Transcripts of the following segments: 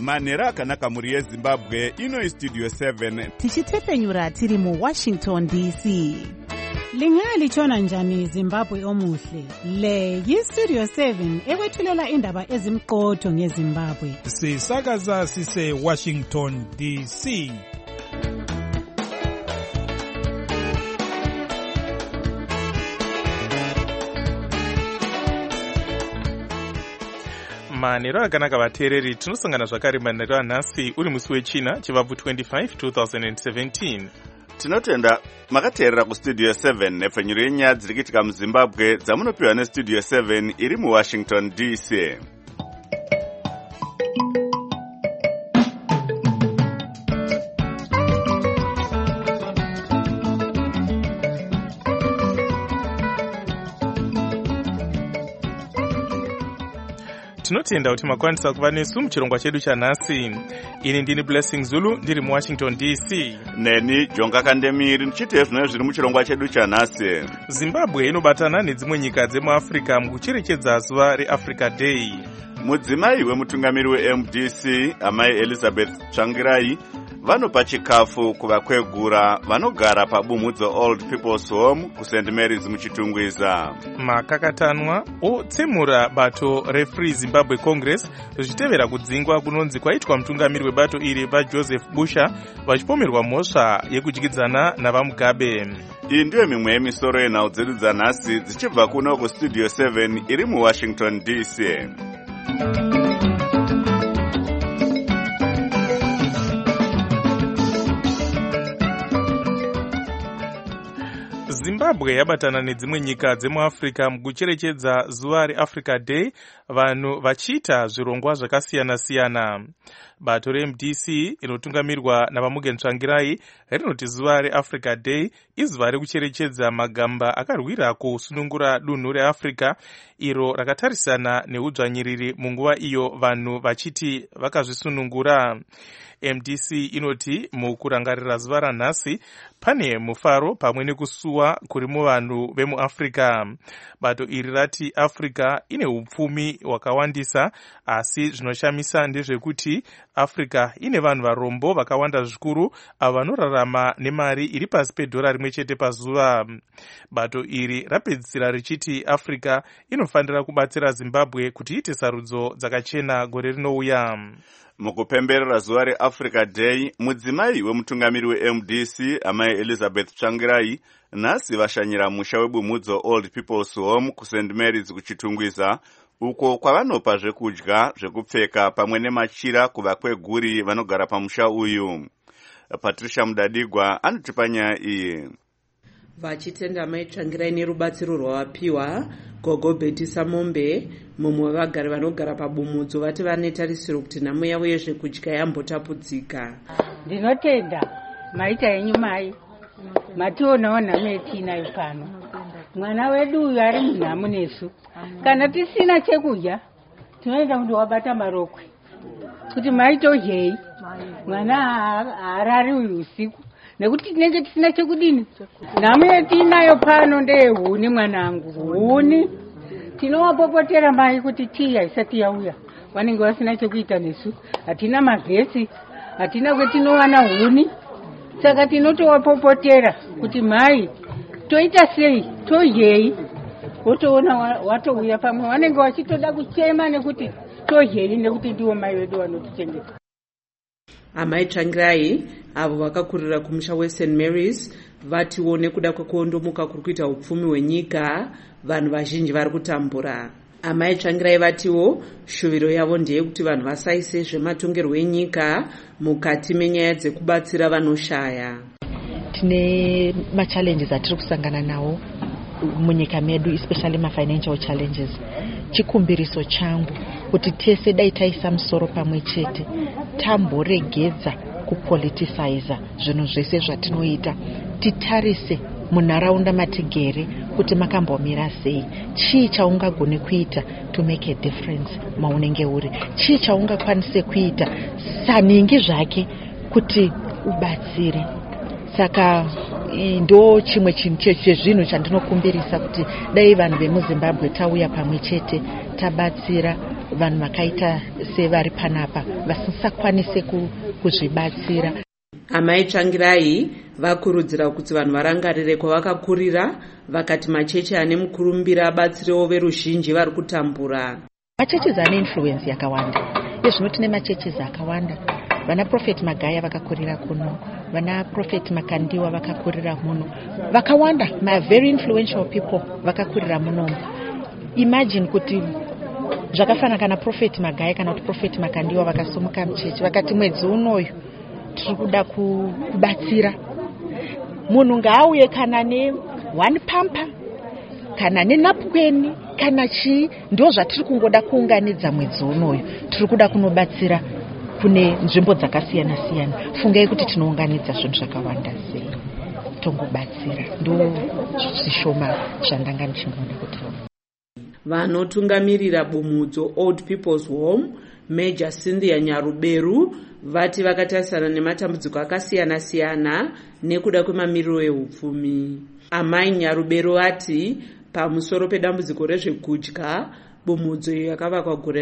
manhero akanaka muri yezimbabwe. Ino Studio 7 tichitefenyura tiri mu Washington DC. Lingalitshona njani Zimbabwe omuhle? Le yi-Studio 7 ekwethulela indaba ezimqotho ngeZimbabwe. Sisakaza sise Washington DC. Manhero akanaka vateereri, tinosangana zvakare manhero anhasi uri musi wechina chivabvu 25 2017. tinotenda makateerera kustudio 7 nepfenyuro yenyaya dziri kuitika muzimbabwe dzamunopiwa nestudio 7 iri muwashington DC. Tinotenda kuti makwanisa kuva nesu muchirongwa chedu chanhasi. Ini ndini Blessing Zulu ndiri muWashington DC. Neni Jonga Kandemiri ndichite zvino zviri muchirongwa chedu chanhasi. Zimbabwe inobatana nedzimwe nyika dzemuAfrica mukucherechedza zuva reAfrica Day. Mudzimai wemutungamiri weMDC amai Elizabeth Tsvangirai vanopa chikafu kuvakwegura vanogara pabumudzo Old People's Home kuSt Mary's muchitungwiza. Makakatanwa otsemura bato reFree Zimbabwe Congress zvichitevera kudzingwa kunonzi kwaitwa mutungamiri webato iri vaJoseph Busha vachipomerwa mhosva yekudyidzana navaMugabe. Iyi ndiyo mimwe yemisoro yenhau dzedu dzanhasi dzichibva kuno kustudio 7 iri muWashington DC. Zimbabwe yabatana nedzimwe nyika dzemuAfrica mukucherechedza zuva reAfrica Day, vanhu vachiita zvirongwa zvakasiyana-siyana. Bato reMDC inotungamirwa navaMugen Tsvangirai rinoti zuva reAfrica Day izuva rekucherechedza magamba akarwira kusunungura dunhu reAfrica, iro rakatarisana neudzvanyiriri munguva iyo vanhu vachiti vakazvisunungura. MDC inoti mukurangarira zuva ranhasi pane mufaro pamwe nekusuwa kuri muvanhu vemuAfrica. Bato iri rati Africa ine upfumi hwakawandisa, asi zvinoshamisa ndezvekuti Africa ine vanhu varombo vakawanda zvikuru avo vanorarama nemari iri pasi pedhora rimwe chete pazuva. Bato iri rapedzisira richiti Africa inofanira kubatsira Zimbabwe kuti iite sarudzo dzakachena gore rinouya. Mukupemberera zuva reAfrica Day, mudzimai wemutungamiri weMDC amai Elizabeth Tsvangirai nhasi vashanyira musha webumudzo Old People's Home kuSt Mary's kuchitungwiza, uko kwavanopa zvekudya, zvekupfeka pamwe nemachira kuvakweguri vanogara pamusha uyu. Patricia Mudadigwa anotipa nyaya iyi. Vachitenda mai Tsvangirai nerubatsiro rwavapiwa, Gogo Betty Samombe, mumwe wevagari vanogara pabumudzo, vati vanetarisiro kuti nhamo yavo yezvekudya yambotapudzika. Ndinotenda maita yenyu mai, mationawo nhamo yetinayo pano. Mwana wedu uyu ari munhamo nesu. Kana tisina chekudya, tinoenda kuti wabata marokwe. Kuti maitodyei, mwana haarari uyu usiku. Nekuti tinenge tisina chekudini. Nhamo yetinayo pano ndeyehuni mwanangu, huni. Tinowapopotera mai kuti tii isati yauya. Vanenge vasina chekuita nesu. Hatina mavhesi, hatina kwetinowana huni. Saka tinotowapopotera kuti mai, toita sei, todyei. Wotoona watouya pamwe vanenge vachitoda kuchema nekuti todyei nekuti ndiwo mai vedu vanotichengeta. Amai Tsvangirai avo vakakurira kumusha weSt Mary's vatiwo nekuda kwekuondomuka kuri kuita upfumi hwenyika vanhu vazhinji vari kutambura. Amai Tsvangirai vatiwo shuviro yavo ndeyekuti vanhu vasaise zvematongerwo enyika mukati menyaya dzekubatsira vanoshaya. Tine machallenges atiri kusangana nawo munyika medu, especially financial challenges. Chikumbiriso changu kuti tese dai taisa musoro pamwe chete tamboregedza kupoliticize zvinhu zvese zvatinoita, titarise munharaunda matigere kuti makambomira sei, chii chaungagone kuita to make a difference maunenge uri, chii chaungakwanise kuita saningi zvake kuti ubatsire. Saka ndo chimwe chezvinhu chandinokumbirisa kuti dai vanhu vemuZimbabwe tauya pamwe chete tabatsira vanhu vakaita sevari panapa vasisakwanise kuzvibatsira. Amai Tsvangirai vakurudzira kuti vanhu varangarire kwavakakurira, vakati machechi ane mukurumbira abatsirewo veruzhinji vari kutambura. Machechi ane influence yakawanda. Zvino tine machechi akawanda. Vana Prophet Magaya vakakurira kuno, vana Prophet Makandiwa vakakurira muno, vakawanda, my very influential people vakakurira muno. Imagine kuti zvakafana kana Prophet Magaya kana kuti Prophet Makandiwa vakasumuka muchechi vakati mwedzi unoyu tiri kuda kubatsira munhu ngaauye kana ne1 pampa kana nenapukweni kana chii, ndo zvatiri kungoda kuunganidza mwedzi unoyu. Tiri kuda kunobatsira kune nzvimbo dzakasiyana siyana. Fungai kuti tinounganidza zvinhu zvakawanda sei tongobatsira. Ndo zvishoma zvandanga ndichingoda kuti vanotungamirira bumudzo Old People's Home Major Cynthia Nyaruberu vati vakatarisana nematambudziko akasiyana siyana nekuda kwemamiriro ehupfumi. Amai Nyaruberu vati pamusoro pedambudziko rezvekudya, bumudzo yakavakwa gore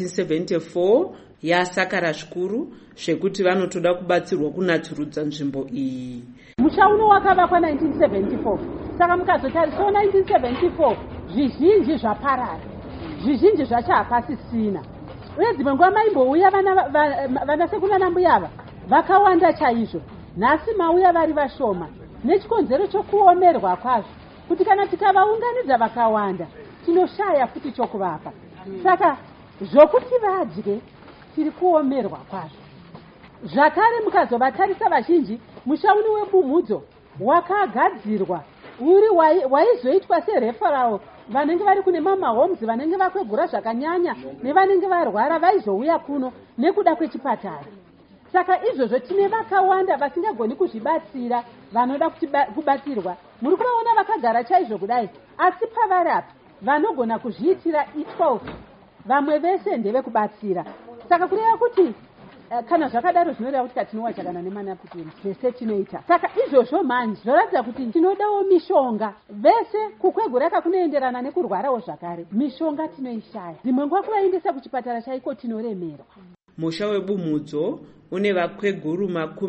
ra1974 yasakara zvikuru zvekuti vanotoda kubatsirwa kunatsurudza nzvimbo iyi. Musha uno wakavakwa 1974, saka mukazotariswa 1974 zvizhinji zvaparara, zvizhinji zvacho hapasisina. Uye dzimwe nguva maimbouya vana sekuna nambuyava vakawanda chaizvo. Nhasi mauya vari vashoma nechikonzero chokuomerwa kwazvo, kuti kana tikavaunganidza vakawanda tinoshaya futi chokuvapa. Saka zvokuti vadye tiri kuomerwa kwazvo. Zvakare mukazovatarisa vazhinji, musha uno webumudzo wakagadzirwa uri waizoitwa sereferral. Vanenge vari kune mama homes, vanenge vakwegura zvakanyanya nevanenge varwara vaizouya kuno nekuda kwechipatara. Saka izvozvo tine vakawanda vasingagoni kuzvibatsira, vanoda kubatsirwa. Muri kuvaona vakagara chaizvo kudai, asi pavari apa vanogona kuzviitira E12, vamwe vese ndevekubatsira. Saka kureva kuti kana zvakadaro zvinoreva kuti katinowacha kana nemanapukeni zvese tinoita. Saka izvozvo manje zvoratidza kuti tinodawo mishonga. Vese kukwegura kunoenderana nekurwarawo zvakare. Mishonga tinoishaya. Dzimwe nguva kuvaendesa kuchipatara chaiko tinoremerwa. Musha webumudzo une vakweguru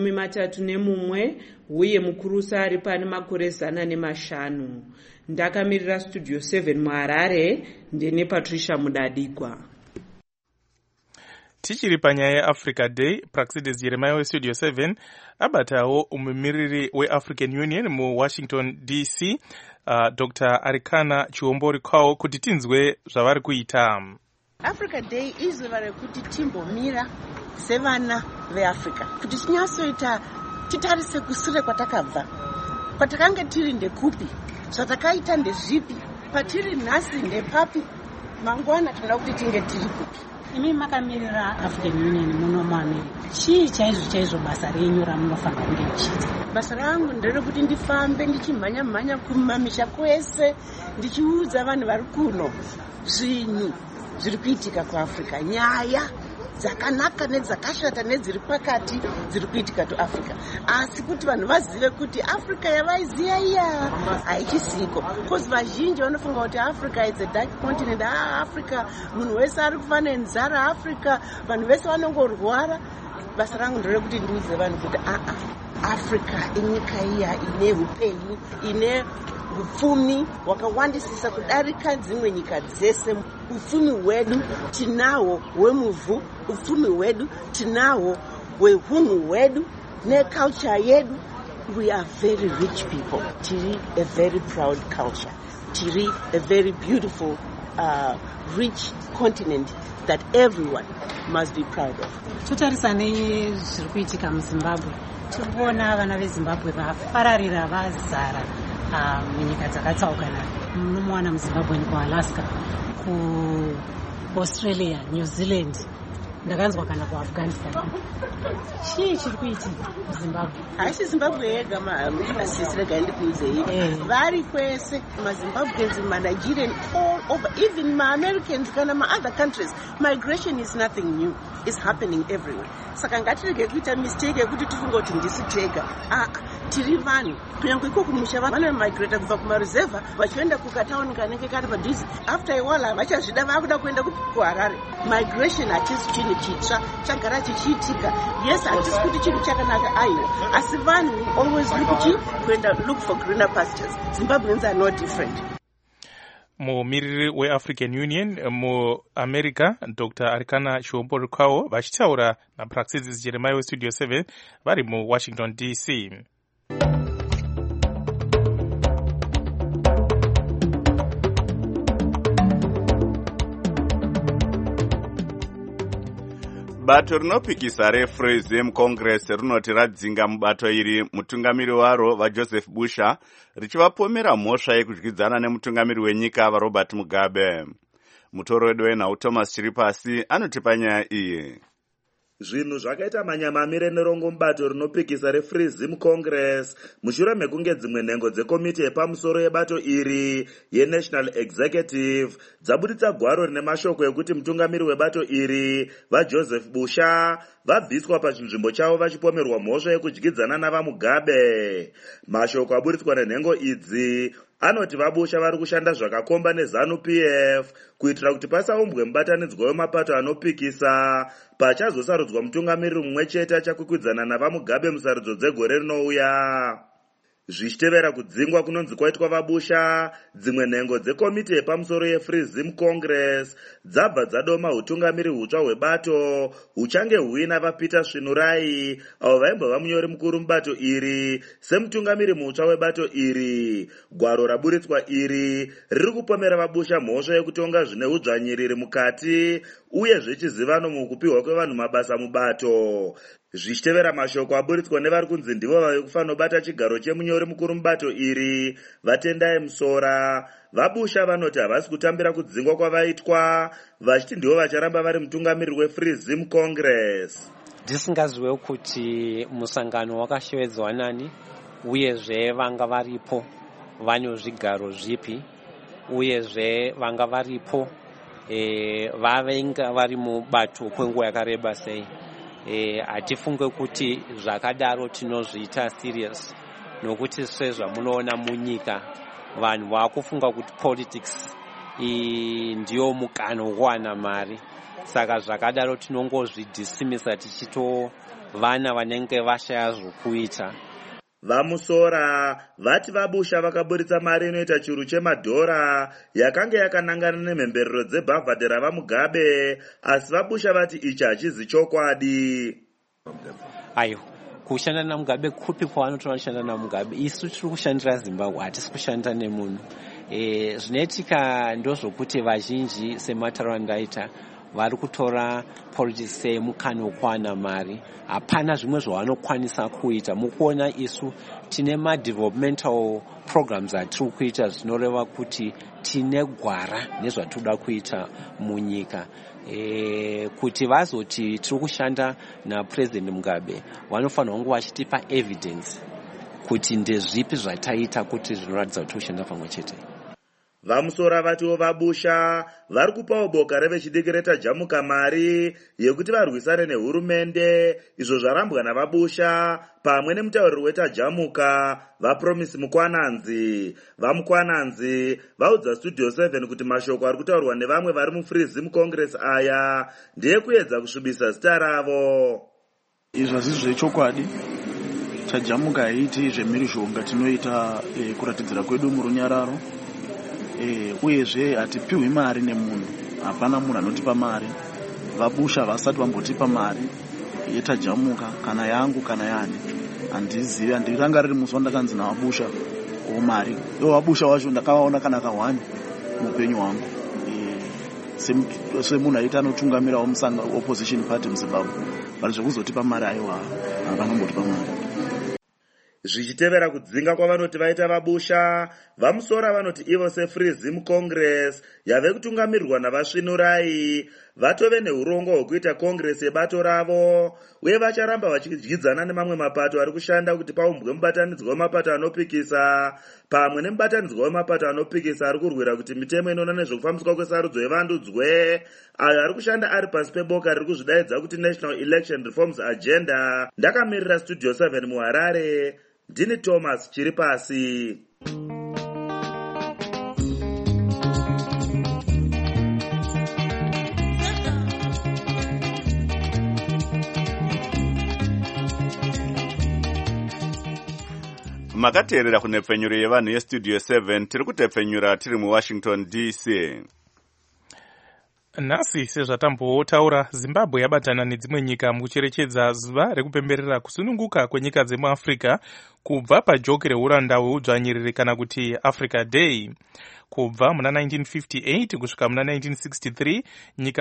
31 uye mukurusa ari pane makore 105. Ndakamirira Studio 7 muHarare, ndine Patricia Mudadikwa. Tichiri panyaya yeAfrica Day, Praxidis Jeremiah weStudio 7 abatawo umumiriri weAfrican Union muWashington DC, Dr. Arikana Chiwombori kwawo kuti tinzwe zvavari kuita. Africa Day izuva rekuti timbomira sevana veAfrica, kuti tinyatsoita titarise kusure kwatakabva, kwatakanga tiri ndekupi, zvatakaita ndezvipi, patiri nhasi ndepapi, mangwana tinoda kuti tinge tiri kupi. Imi makamirira African Union muno muAmerica, chii chaizvo basa renyu ramunofanira kunge muchiita? Basa rangu nderekuti ndifambe ndichimhanya kumamisha kwese ndichiudza vanhu vari kuno zvinhu zviri kuitika kuAfrica, nyaya dzakanaka nedzakashata nedziri pakati dziri kuitika kuAfrica, asi kuti vanhu vazive kuti Africa yavaiziya iya haichisiko. Kozi vazhinji vanofunga kuti Africa is a dark continent. Africa munhu wese ari kufa nenzara, Africa vanhu vese vanongorwara. Basa rangu nderekuti ndiudze vanhu kuti Africa inyika iya ine upenyu, ine upfumi wakawandisisa kudarika dzimwe nyika dzese. Upfumi hwedu tinawo hwemuvhu, upfumi hwedu tinawo hwehunhu hwedu neculture yedu. We are very rich people. Tiri a very proud culture. Tiri a very beautiful, rich continent that everyone must be proud of. Totarisa nezviri kuitika muZimbabwe, tiri kuona vana veZimbabwe vafararira vazara munyika dzakatsaukana. Munomuwana muZimbabwe kuAlaska, kuAustralia, New Zealand, ndakanzwa kana kuAfghanistan. Chii chiri kuitika? Zimbabwe. Haisi Zimbabwe yega masisi rega ndikuuzei. Vari kwese maZimbabweans, maNigerian, all over, even maAmericans kana maother countries. Migration is nothing new. It's happening everywhere. Saka ngatirege kuita mistake yekuti tifunga kuti ndisi tega. Tiri vanhu. Kunyange iko kumusha vana migrate kubva kumaruzevha vachienda kukatauni kanenge kari padhuze. After a while vachazvida vakuda kuenda kuHarare. Migration hatisi chinhu chitsva, chagara chichiitika. Yes, hatisi kuti chinhu chakanaka aiwa. Asi vanhu always look for greener pastures. Zimbabweans are no different. Mumiriri weAfrican Union muAmerica Dr. Arikana Chiombo Rukwawo vachitaura naPraxis Jeremiah weStudio 7 vari muWashington DC. Bato rinopikisa reFreedom Congress rinoti radzinga mubato iri mutungamiri waro vaJoseph Busha richivapomera mhosva yekudyidzana nemutungamiri wenyika vaRobert Mugabe. Mutoro wedu wenhau Thomas Chiripasi anotipa nyaya iyi. Zvinhu zvakaita manyamamire nerongo mubato rinopikisa reFreedom Congress mushure mekunge dzimwe nhengo dzekomiti yepamusoro yebato iri yeNational Executive dzabuditsa gwaro rine mashoko ekuti mutungamiri webato iri vaJoseph Busha vabviswa pachinzvimbo chavo vachipomerwa mhosva yekudyidzana navaMugabe. Mashoko abuditswa nenhengo idzi anoti vaBusha vari kushanda zvakakomba neZANU-PF kuitira kuti pasaumbwe mubatanidzwa wemapato anopikisa pachazosarudzwa mutungamiri mumwe chete achakwikwidzana navaMugabe musarudzo dzegore rinouya. Zvichitevera kudzingwa kunonzi kwaitwa vaBusha, dzimwe nhengo dzekomiti yepamusoro yeFreedom Congress dzabva dzadoma utungamiri hutsva hwebato huchange huina vaPeter Svinurai avo vaimbova munyori mukuru mubato iri semutungamiri mutsva webato iri. Gwaro raburitswa iri riri kupomera vaBusha mhosva yekutonga zvine udzvanyiriri mukati uye zvechizivano mukupiwa kwevanhu mabasa mubato. Zvichitevera mashoko aburitswa nevari kunzi ndivo vave kufanobata chigaro chemunyori mukuru mubato iri Vatendai Musora, vaBusha vanoti havasi kutambira kudzingwa kwavaitwa vachiti ndivo vacharamba vari mutungamiri weFreedom Congress. Ndisingaziwe kuti musangano wakashewedzwa nani uyezve vanga varipo vane zvigaro zvipi uyezve vanga varipo vavenga vari mubato kwenguva yakareba sei. Hatifunge kuti zvakadaro tinozviita serious nokuti sezvamunoona munyika vanhu vakufunga kuti politics ndiyo mukano wokuwana mari, saka zvakadaro tinongozvidhisimisa tichito vana vanenge vashaya zvokuita. VaMusora vati vaBusha vakaburitsa mari inoita chiuru chemadhora yakanga yakanangana nemhemberero dzebhavhadhi ravaMugabe, asi vaBusha vati ichi hachizi chokwadi. Ayo, kushanda naMugabe kupi kwavanotora kushanda naMugabe? Isu tiri kushandira Zimbabwe, hatisi kushanda nemunhu. Zvinoitika ndozvokuti vazhinji sematauro andaita vari kutora politics semukano wokuwana mari. Hapana zvimwe zvavanokwanisa kuita. Mukuona isu tine ma-developmental programs atiri kuita zvinoreva kuti tine gwara nezvatinoda kuita munyika. Kuti vazoti tiri kushanda naPresident Mugabe vanofanira kunge vachitipa evidence kuti ndezvipi zvataita kuti zvinoratidza kuti kushanda pamwe chete. VaMusora vatiwo vaBusha vari kupawo boka revechidiki reTajamuka mari yekuti varwisane nehurumende, izvo zvarambwa navaBusha pamwe nemutauriri weTajamuka vaPromise Mukwananzi. VaMukwananzi vaudza Studio 7 kuti mashoko ari kutaurwa nevamwe vari muFreedom Congress aya ndeyekuedza kusvibisa zita ravo. Izvo hazisi zvechokwadi. Tajamuka haiti zvemhirizhonga tinoita kuratidzira kwedu murunyararo. Uyezve hatipiwi mari nemunhu, hapana munhu anotipa mari. VaBusha vasati vambotipa mari yeTajamuka kana yangu kana yani. Handizivi, handirangariri musi wandakanzi navaBusha mari. VaBusha wacho ndakavaona kana kawani muupenyu hwangu. Semunhu aita anotungamirawo opposition party muZimbabwe, vari zvekuzotipa mari aiwa havangambotipa mari. Zvichitevera kudzinga kwavanoti vaita vaBusha, VaMusora vanoti ivo seFreedom Congress yave kutungamirirwa navaSvinurai vatove neurongo hwekuita kongresi yebato ravo, uye vacharamba vachidyidzana nemamwe mapato ari kushanda kuti paumbwe mubatanidzwa wemapato anopikisa pamwe nemubatanidzwa wemapato anopikisa ari kurwira kuti mitemo inoona nezvekufambiswa kwesarudzo yevandudzwe, ayo ari kushanda ari pasi peboka riri kuzvidaidza kuti National Election Reforms Agenda. Ndakamirira Studio 7 muHarare, ndini Thomas Chiripasi. Makateerera kunepfenyuro yevanhu yestudio 7 tiri kutepfenyura tiri muWashington DC. Nhasi sezvatambotaura, Zimbabwe yabatana nedzimwe nyika mukucherechedza zuva rekupemberera kusununguka kwenyika dzemuAfrica kubva pajoki reuranda hweudzvanyiriri kana kuti Africa Day. Kubva muna 1958 kusvika muna 1963 nyika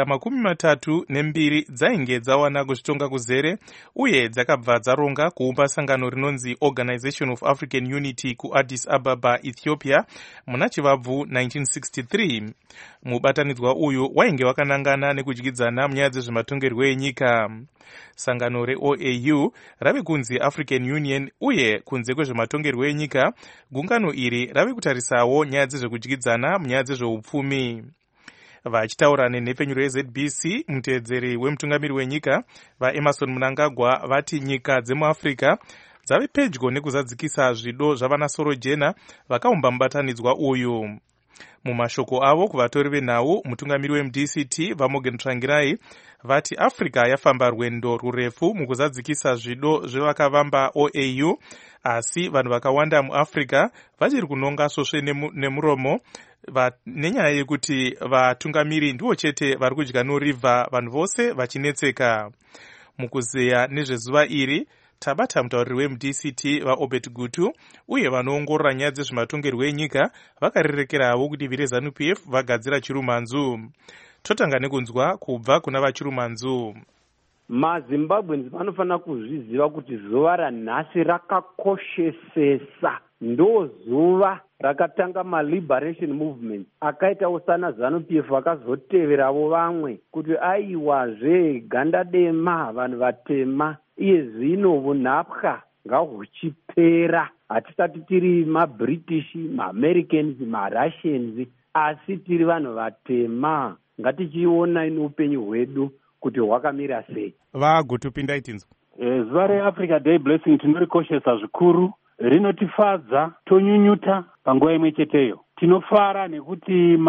32 dzainge dzawana kuzvitonga kuzere uye dzakabva dzaronga kuumba sangano rinonzi Organization of African Unity kuAddis Ababa, Ethiopia muna chivabvu 1963. Mubatanidzwa uyu wainge wakanangana nekudyidzana munyaya dzezvematongerwo enyika. Sangano reOAU rave kunzi African Union uye kunze kwezvematongerwo enyika, gungano iri rave kutarisawo nyaya dzezvekudyidzana munyaya dzezveupfumi. Vachitaura nenhepfenyuro yeZBC, muteedzeri wemutungamiri wenyika vaEmerson Mnangagwa vati nyika dzemuAfrica dzave pedyo nekuzadzikisa zvido zvavanasoro jena vakaumba mubatanidzwa uyu. Mumashoko avo kuvatori venhau, mutungamiri weMDCT vaMorgan Tsvangirai vati Africa yafamba rwendo rurefu mukuzadzikisa zvido zvevakavamba OAU, asi vanhu vakawanda muAfrica vachiri kunonga svosve nemuromo nenyaya yekuti vatungamiri ndivo chete vari kudya norivha, vanhu vose vachinetseka. Mukuzeya nezvezuva iri tabata mutauriri weMDCT vaObert Gutu uye vanoongorora nyaya dzezvematongerwo enyika vakarirekerawo kuti VZNU-PF vagadzira chirumanzu. Totanga nekunzwa kubva kuna vachirumanzu. MaZimbabweans vanofanira kuzviziva kuti zuva ranhasi rakakoshesesa. Ndo zuva rakatanga maliberation movement akaitawo sana ZANU-PF vakazoteverawo vamwe kuti aiwazve ganda dema vanhu vatema. Iye zvino vunhapwa ngahuchipera. Hatisati tiri maBritish, maAmericans, maRussians, asi tiri vanhu vatema. Ngatichiona ino upenyu hwedu kuti hwakamira sei. Vagutupinda itinzwa. Zuva reAfrica Day Blessing tinorikoshesa zvikuru, rinotifadza, tonyunyuta panguva imwe cheteyo. Tinofara nekuti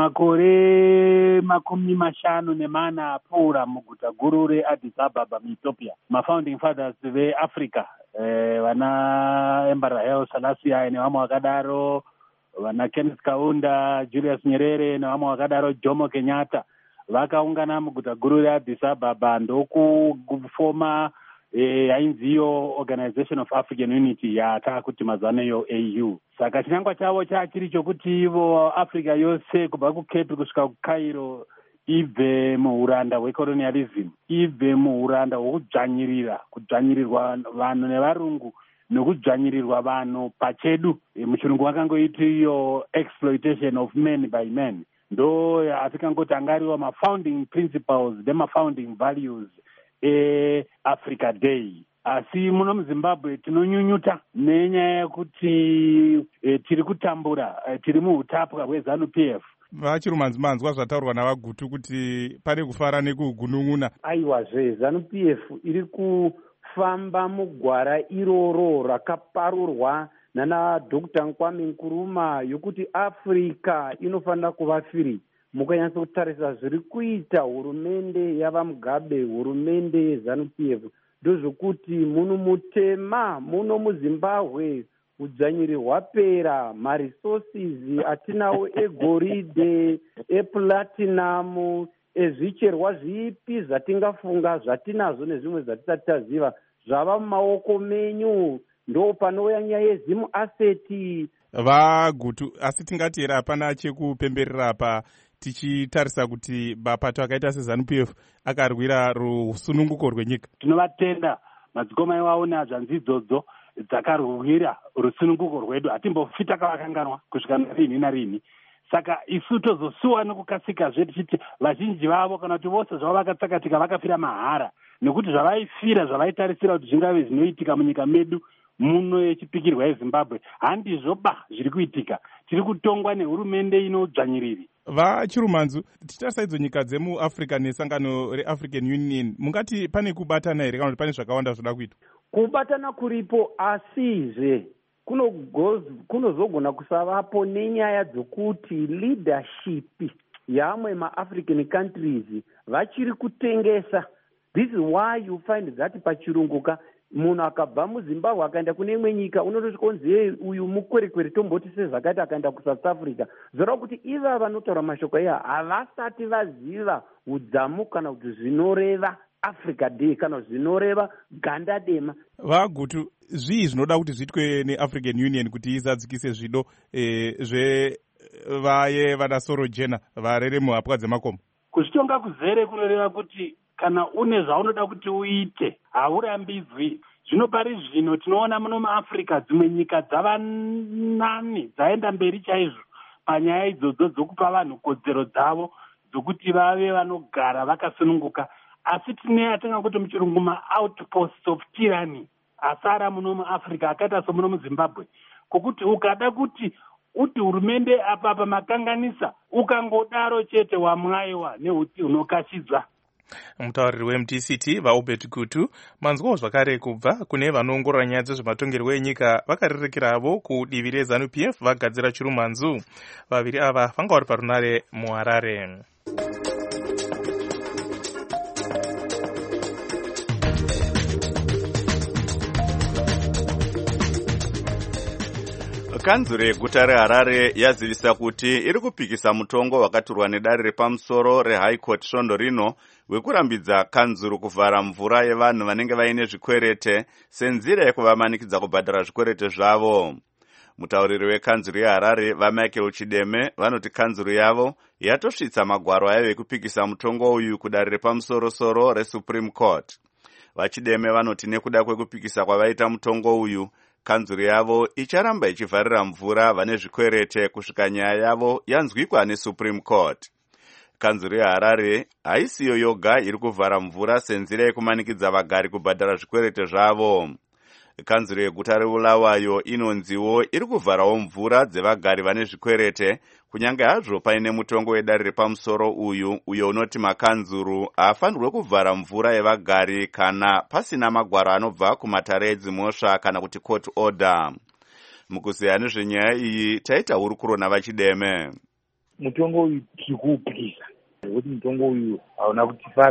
makore 50 apfuura muguta guru reAddis Ababa muEthiopia, mafounding fathers veAfrica, vana Emperor Haile Selassie nevamwe vakadaro, vana Kenneth Kaunda, Julius Nyerere nevamwe vakadaro, Jomo Kenyatta vakaungana muguta guru reAddis Ababa ndokufoma yainziyo Organization of African Unity yatakuti mazanayo AU. Saka chinangwa chavo chachiri chokuti ivo Africa yose kubva kuCape kusvika kuCairo ibve muuranda hwecolonialism, ibve muuranda hwekudzvanyirirwa vanhu nevarungu nekudzvanyirirwa vanhu pachedu. Muchirungu vakangoiti iyo exploitation of men by men. Ndo atikangoti angariwa mafounding principles nemafounding values Africa Day. Asi muno muZimbabwe tinonyunyuta nenyaya yekuti tiri kutambura, tiri muutapwa hweZANU-PF. Vachirumanzwa zvataurwa navagutu kuti pane kufara nekugunun'una. Aiwazve ZANU-PF iri kufamba mugwara iroro rakaparurwa nana Dr. Kwame Nkrumah yokuti Africa inofanira kuva free. Mukanyatsa kutarisa zviri kuita hurumende yavaMugabe, hurumende yeZANU-PF, ndozvokuti muno mutema, muno muZimbabwe udzvanyiri hwapera, maresources atinawo egoridhe, eplatinum, ezvicherwa zvipi zvatingafunga zvatinazvo nezvimwe zvatisati taziva zvava mumaoko menyu. Ndo panouya nyaya yeZim asset. Vagutu, asi tingati here hapana chekupemberera apa tichitarisa kuti mapato akaita seZANU-PF akarwira rusununguko rwenyika. Tinovatenda madzikoma iwawo nezvanzi idzodzo dzakarwira rusununguko rwedu. Hatimbofita kavakanganwa kusvika narini narini. saka isu tozosuwa nekukasikazve tichiti vazhinji vavo kana kuti vose zvavo vakatsakatika vakafira mahara, nekuti zvavaifira zvavaitarisira kuti zvingave zvinoitika munyika medu muno yechipikirwa yezimbabwe handizvoba zviri kuitika. Tiri kutongwa nehurumende inodzvanyiriri. vachirumanzu titarisa idzo nyika dzemuafrica nesangano reafrican union, mungati pane kubatana here kana kuti pane zvakawanda zvoda kuitwa? Kubatana kuripo, asizve kunozogona kusavapo nenyaya dzokuti leadership yamwe maafrican countries vachiri kutengesa. This is why you find that pachirunguka munhu akabva muzimbabwe akaenda kune imwe nyika unototi konzi uyu mukwerekwere tomboti sezvakati akaenda kusouth africa. Zvoreva kuti iva vanotaura mashoko iya havasati vaziva udzamu kana kuti zvinoreva Africa Day kana zvinoreva ganda dema. Vagutu, zvii zvinoda kuti zviitwe neAfrican Union kuti izadzikise zvido zvevaye vanasoro jena varere muhapwa dzemakomo? Kuzvitonga kuzere kunoreva kuti kana une zvaunoda kuti uite haurambidzwi. Zvino pari zvino tinoona muno muAfrica dzimwe nyika dzava nani dzaenda mberi chaizvo panyaya idzodzo dzokupa vanhu kodzero dzavo dzokuti vave vanogara vakasununguka. Asi tine atinga kuti muchirungu ma-outposts of tyranny asara muno muAfrica akaita somuno muZimbabwe, kokuti ukada kuti uti hurumende apa makanganisa ukangodaro chete wamwaiwa nehuti hunokashidza. Mutauriri weMDCT vaObert Gutu manzwawo zvakare kubva kune vanoongorora nyaya dzezvematongerwo enyika vakarerekeravo kudivi reZANU-PF vagadzira chirumanzu. Vaviri ava vanga vari parunare muHarare. Kanzuru yeguta reHarare yazivisa kuti iri kupikisa mutongo wakaturwa nedare repamusoro reHigh Court svondo rino wekurambidza kanzuru kuvhara mvura yevanhu vanenge vaine zvikwerete senzira yekuvamanikidza kubhadhara zvikwerete zvavo. Mutauriri wekanzuru yeHarare vaMichael Chideme vanoti kanzuru yavo yatosvitsa magwaro ayo ekupikisa mutongo uyu kudare repamusoro-soro reSupreme Court. VaChideme vanoti nekuda kwekupikisa kwavaita mutongo uyu, kanzuru yavo icharamba ichivharira mvura vane zvikwerete kusvika nyaya yavo yanzwikwa neSupreme Court. Kanzuru yeHarare haisiyo yoga iri kuvhara mvura senzira yekumanikidza vagari kubhadhara zvikwerete zvavo. Kanzuru yeguta reBulawayo inonziwo iri kuvharawo mvura dzevagari vane zvikwerete kunyange hazvo paine mutongo wedare repamusoro uyo unoti makanzuru haafanirwe kuvhara mvura yevagari kana pasina magwaro anobva kumatare edzimhosva kana kuti court order. Mukuzeya nezvenyaya iyi taita hurukuro navaChideme. Mutongo uyu tiri kuupikisa nekuti mutongo uyu hauna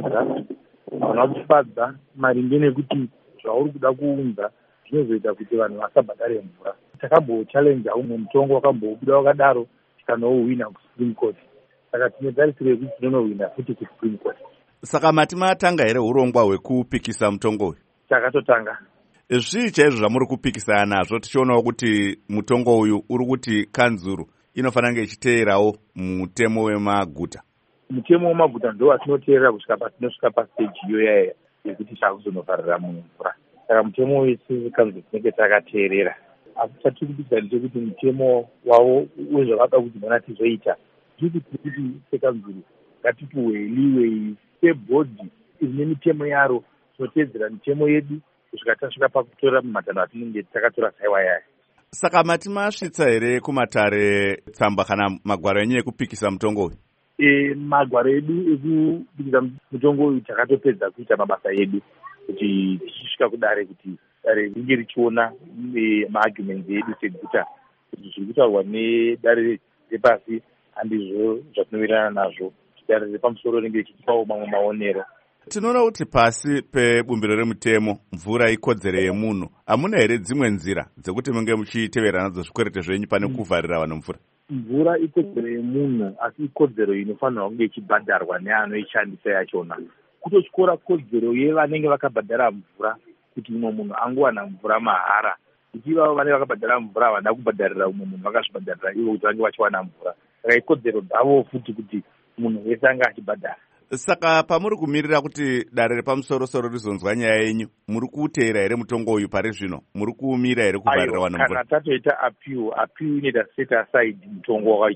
kutifadza maringe nekuti zvauri kuda kuunza zvinozoita kuti vanhu vasabhadhare mvura. Takambochallenja umwe mutongo wakambobuda wakadaro tikanouhwina kuSupreme Court. Saka tinotarisira kuti tinonouhwina futi kuSupreme Court. Saka mati matanga here urongwa hwekupikisa mutongo uyu? Takatotanga. Zvii chaizvo zvamuri kupikisana nazvo tichionawo kuti mutongo uyu uri kuti kanzuru inofanira kunge ichiteerawo mutemo wemaguta? Mutemo wemaguta ndo watinoteerera kusvika patinosvika pastage iyoyaya yekuti takuzonovharira mumvura. Saka mutemo wese kanzuru tinenge takateerera. Asi chatiri kupikisa ndechekuti mutemo wavo wezvavada kuti mana tizoita tirikuti sekanzuru ngatipuwe leeway sebhodhi ine mitemo yaro tinoteedzera mitemo yedu kusvika tasvika pakutora mumatanho atinenge takatora saiwa yaya. Saka mati masvitsa here kumatare tsamba kana magwaro enyu ekupikisa mutongo uyu? Magwaro edu ekupikisa mutongo uyu takatopedza kuita mabasa edu kuti tichisvika kudare kuti dare ringe richiona maarguments edu seguta kuti zviri kutaurwa nedare repasi handizvo zvatinowirirana nazvo. Dare repamusoro ringe richitipawo mamwe maonero. Tinoona kuti pasi pebumbiro remutemo mvura ikodzero yemunhu. Hamuna here dzimwe nzira dzekuti munge muchitevera nadzo zvikwerete zvenyu pane kuvharira vanhu mvura? Mvura ikodzero yemunhu, asi ikodzero inofanirwa kunge ichibhadharwa neanoishandisa yachona. Kutotyora kodzero yevanenge vakabhadhara mvura kuti umwe munhu angowana mvura mahara. Kuti ivavo vanenge vakabhadhara mvura havana kubhadharira umwe munhu vakazvibhadharira ivo kuti vange vachiwana mvura. Saka ikodzero dzavo futi kuti munhu wese anga achibhadhara. Saka pamuri kumirira kuti dare repamusoro-soro rizonzwa nyaya yenyu, muri kuteera here mutongo uyu pari zvino? Muri kuumira here kuvharira vanhu mvura? Kana tatoita appeal inoita set aside mutongo wakaitwa.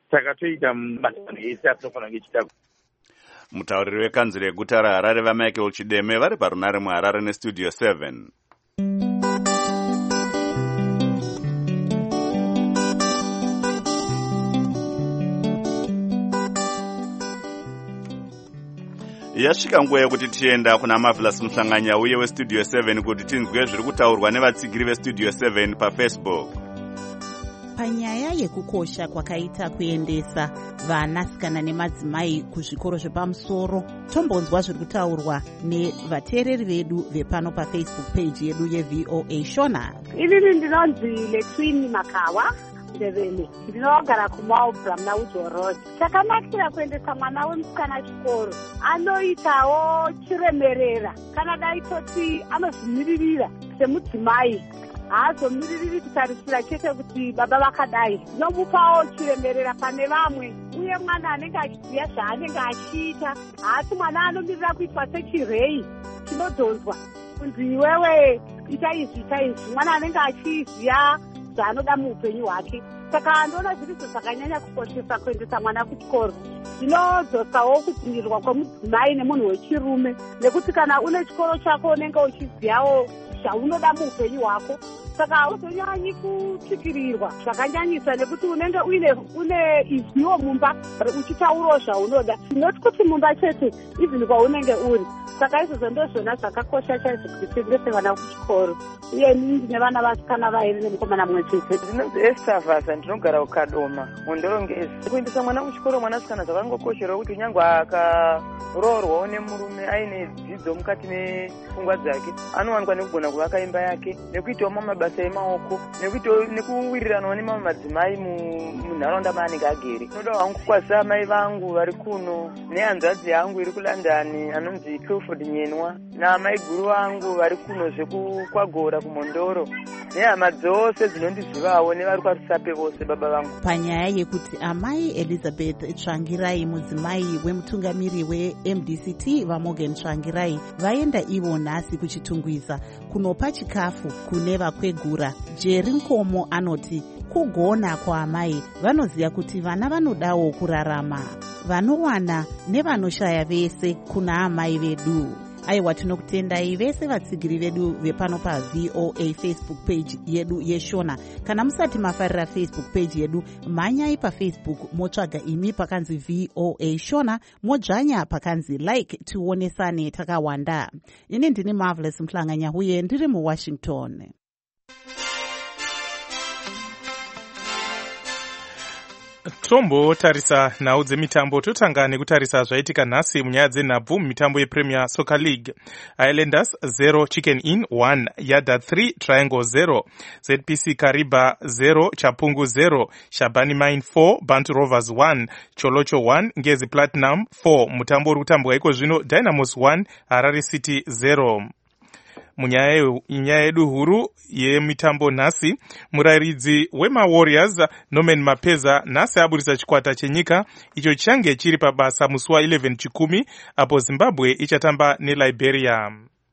saka toita matanho ese atinofanira kunge ichita. Mutauriri wekanzuro yeguta raHarare vaMichael Chideme vari parunare muHarare nestudio 7. Yasvika nguva yekuti tienda kuna Marvelous Muhlanganya uye westudio 7 kuti tinzwe zviri kutaurwa nevatsigiri vestudio 7 paFacebook. Panyaya yekukosha kwakaita kuendesa vanasikana nemadzimai kuzvikoro zvepamusoro, tombonzwa zviri kutaurwa nevateereri vedu vepano paFacebook page yedu yeVOA Shona. Inini ndinonzi Letwini Makawa Ndebele, ndinogara kuMaubra muna Udzo Road. Chakanakira kuendesa mwana wemusikana chikoro, anoitawo chiremerera kana daitoti anozvimiririra semudzimai. Haazomiririri kutarisira chete kuti baba vakadai. Nomupawo chiremerera pane vamwe, uye mwana anenge achiziva zvaanenge achiita. Haasi mwana anomirira kuitwa sechirei chinodhonzwa kunzi iwewe ita izvi ita izvi. Mwana anenge achiziva zvaanoda muupenyu hwake. Saka ndoona zvirizo zvakanyanya kukoshesa kuendesa mwana kuchikoro. Zvinodzosawo kudzivirirwa kwemudzimai nemunhu wechirume, nekuti kana une chikoro chako unenge uchizivawo zvaunoda muupenyu hwako. Saka hauzonyanyi kutsikirirwa zvakanyanyisa, nekuti unenge une izviwo mumba uchitaurawo zvaunoda, noti kuti mumba chete izini kwaunenge uri. Saka izvozvo ndozvona zvakakosha chaizvo kuti tiendese vana kuchikoro. Uye ini ndine vana vasikana vairi nemukomana mumwe chete. Ndinonzi Estavasa, ndinogara kuKadoma muNdorongezi. Kuendesa mwana kuchikoro mwanasikana zvakangokosherawo kuti nyangwe akaroorwawo nemurume aine dzidzo mukati mepfungwa dzake, anowanikwa nekugona kuvaka imba yake, nekuitawo mabasa emaoko, nekuwiriranawo nemamwe madzimai munharaunda maanenge agere. Ndinoda hangu kukwazisa amai vangu vari kuno, nehanzvadzi yangu iri kuLondon anonzi Clifford Nyenwa, naamai guru vangu vari kuno zvekukwagora kuMondoro, nehama dzose dzinondizivawo nevari kwaRusape vose baba vangu. Panyaya yekuti amai Elizabeth Tsvangirai, mudzimai wemutungamiri weMDCT vaMorgan Tsvangirai, vaenda ivo nhasi kuchitungwiza kunopa chikafu kune vakwegura. Jerry Nkomo anoti kugona kwaamai vanoziva kuti vana vanodawo kurarama, vanowana nevanoshaya vese kuna amai vedu. Aiwa, tinokutendai vese vatsigiri vedu vepano paVOA Facebook page yedu yeShona. Kana musati mafarira Facebook page yedu, mhanyai paFacebook motsvaga imi pakanzi VOA Shona, modzvanya pakanzi like, tionesane takawanda. Ini ndini Marvelous Muhlanganya uye ndiri muWashington. Tombotarisa nhau dzemitambo. Totanga nekutarisa zvaitika nhasi munyaya dzenhabvu mumitambo yePremier Soccer League. Highlanders 0 Chicken Inn 1, Yada 3 Triangle 0, ZPC Kariba 0 Chapungu 0, Shabani Mine 4 Bantu Rovers 1, Cholocho 1 Ngezi Platinum 4. Mutambo uri kutambwa iko zvino Dynamos 1 Harare City 0. Munyaya yedu huru yemitambo nhasi, murayiridzi wemaWarriors Norman Mapeza nhasi aburisa chikwata chenyika icho chichange chiri pabasa musi wa11 chikumi apo Zimbabwe ichatamba neLiberia.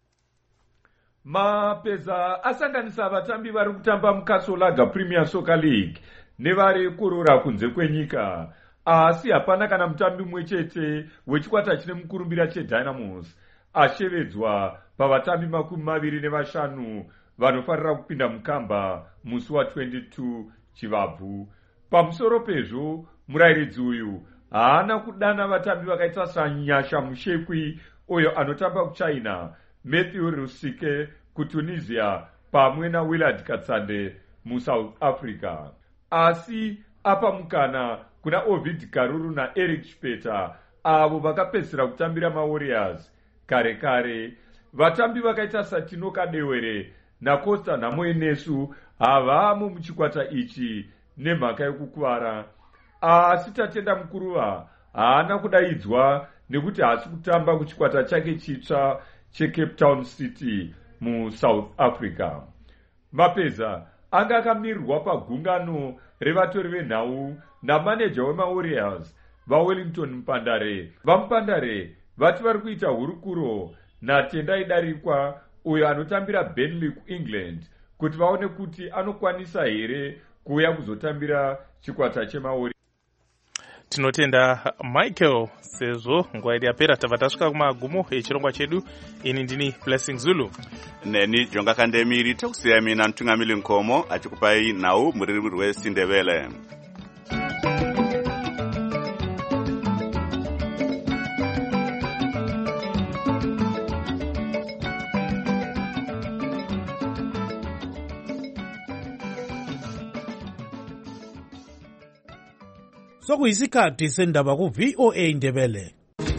Mapeza asanganisa vatambi vari kutamba muKasolaga Premier Soccer League nevari kurora kunze kwenyika, asi hapana kana mutambi mumwe chete wechikwata chine mukurumbira cheDynamos ashevedzwa pavatambi 25 vanofarira kupinda mukamba musi wa22 Chivabvu. Pamusoro pezvo, murayiridzi uyu haana kudana vatambi vakaita saNyasha Mushekwi uyo anotamba kuChina, Matthew Rusike kuTunisia pamwe naWillard Katsande muSouth Africa. Asi apa mukana kuna Ovid Karuru naEric Chipeta avo vakapedzisira kutambira maWarriors kare kare. Vatambi vakaita saTinoka Dewere naCosta Nhamoenesu havamo muchikwata ichi nemhaka yekukuvara. Asi Tatenda Mukuruva haana kudaidzwa nekuti haasi kutamba kuchikwata chake chitsva cheCape Town City muSouth Africa. Mapeza anga akamirirwa pagungano revatori venhau namaneja wemaWarriors vaWellington Mpandare. VaMupandare vati vari kuita hurukuro naTendai Darikwa uyo anotambira Burnley kuEngland kuti vaone kuti anokwanisa here kuuya kuzotambira chikwata chemaWarriors. Tinotenda Michael sezvo nguva yedu yapera tabva tasvika kumagumo echirongwa chedu. Ini ndini Blessing Zulu. Neni Jonga Kandemiri takusiya mina Ntungamili Nkomo achikupai nhau muriri rweSindebele. Sokuyisikhathi sendaba ku-VOA Indebele.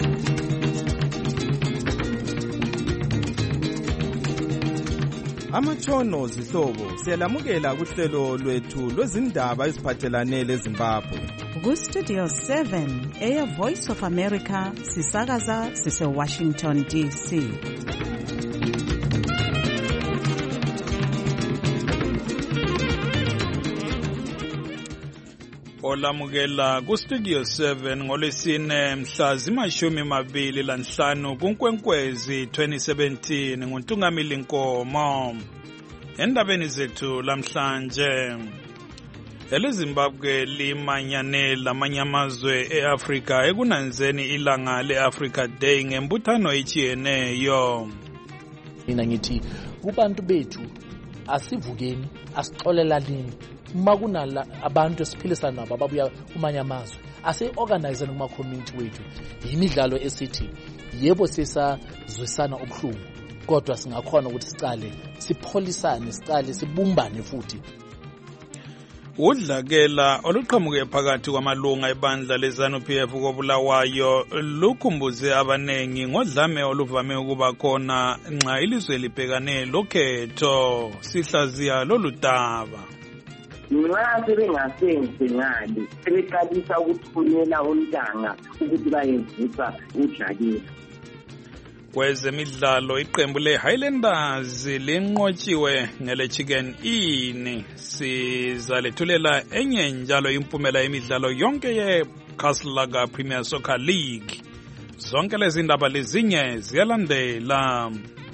Amatshono zihlobo siyalamukela kuhlelo lwethu lwezindaba eziphathelane leZimbabwe. Ku-Studio 7 Air Voice of America sisakaza sise-Washington DC. Olamukela ku-Studio 7 ngolwesine mhla zima-25 kuNkwenkwezi 2017 nguNtungamili Nkomo. Endabeni zethu lamhlanje, eleZimbabwe limanyane lamanye amazwe e-Afrika ekunanzeni ilanga le-Africa Day ngembuthano etshiyeneyo. Mina ngithi kubantu bethu asivukeni asixolelaneni makuna abantu esiphilisa nabo ababuya kumanye amazwe ase-organize kuma-community wethu yimidlalo esithi yebo sisazwisana ubuhlungu kodwa singakhona ukuthi sicale sipholisane sicale sibumbane futhi. Udlakela oluqhamuke phakathi kwamalunga ebandla leZANU-PF koBulawayo lukhumbuze abanengi ngodlame oluvame ukuba khona nxa ilizwe libhekane lokhetho. Sihlaziya lolu daba. Nxa sebengasenzi ngale sebeqalisa ukuthunyela ontanga ukuthi bayenzusa udlakela. Kwezemidlalo iqembu le-Highlanders linqotshiwe ngele-Chicken Inn. Sizalethulela enye njalo impumela yemidlalo yonke ye-Castle Premier Soccer League. Zonke lezi ndaba lezinye ziyalandela.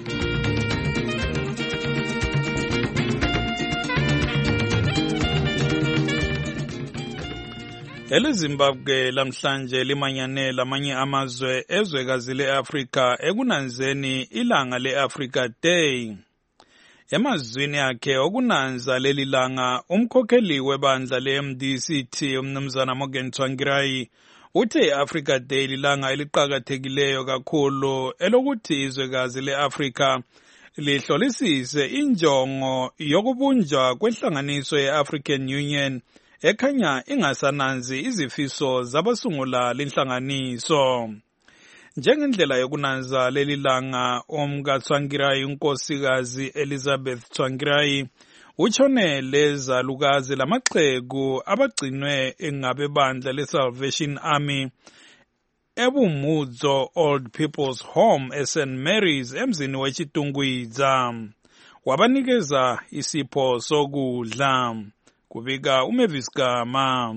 EleZimbabwe lamhlanje limanyane lamanye amazwe ezwekazi le-Afrika ekunanzeni ilanga le-Africa Day. Emazwini akhe okunanza leli langa umkhokheli webandla le-MDCT umnumzana Morgan Tsvangirai uthi i-Africa Day lilanga eliqakathekileyo kakhulu elokuthi izwekazi le-Afrika lihlolisise injongo yokubunjwa kwenhlanganiso ye-African Union ekhanya ingasananzi izifiso zabasungula lenhlanganiso. Njengendlela yokunanza leli langa umkaTsvangirai unkosikazi Elizabeth Tsvangirai utshone lezalukazi lamaxhegu abagcinwe ngabebandla leSalvation Army eBumudzo Old People's Home eSt Mary's emzini weChitungwiza. Wabanikeza isipho sokudla. Kubika uMavis Gama.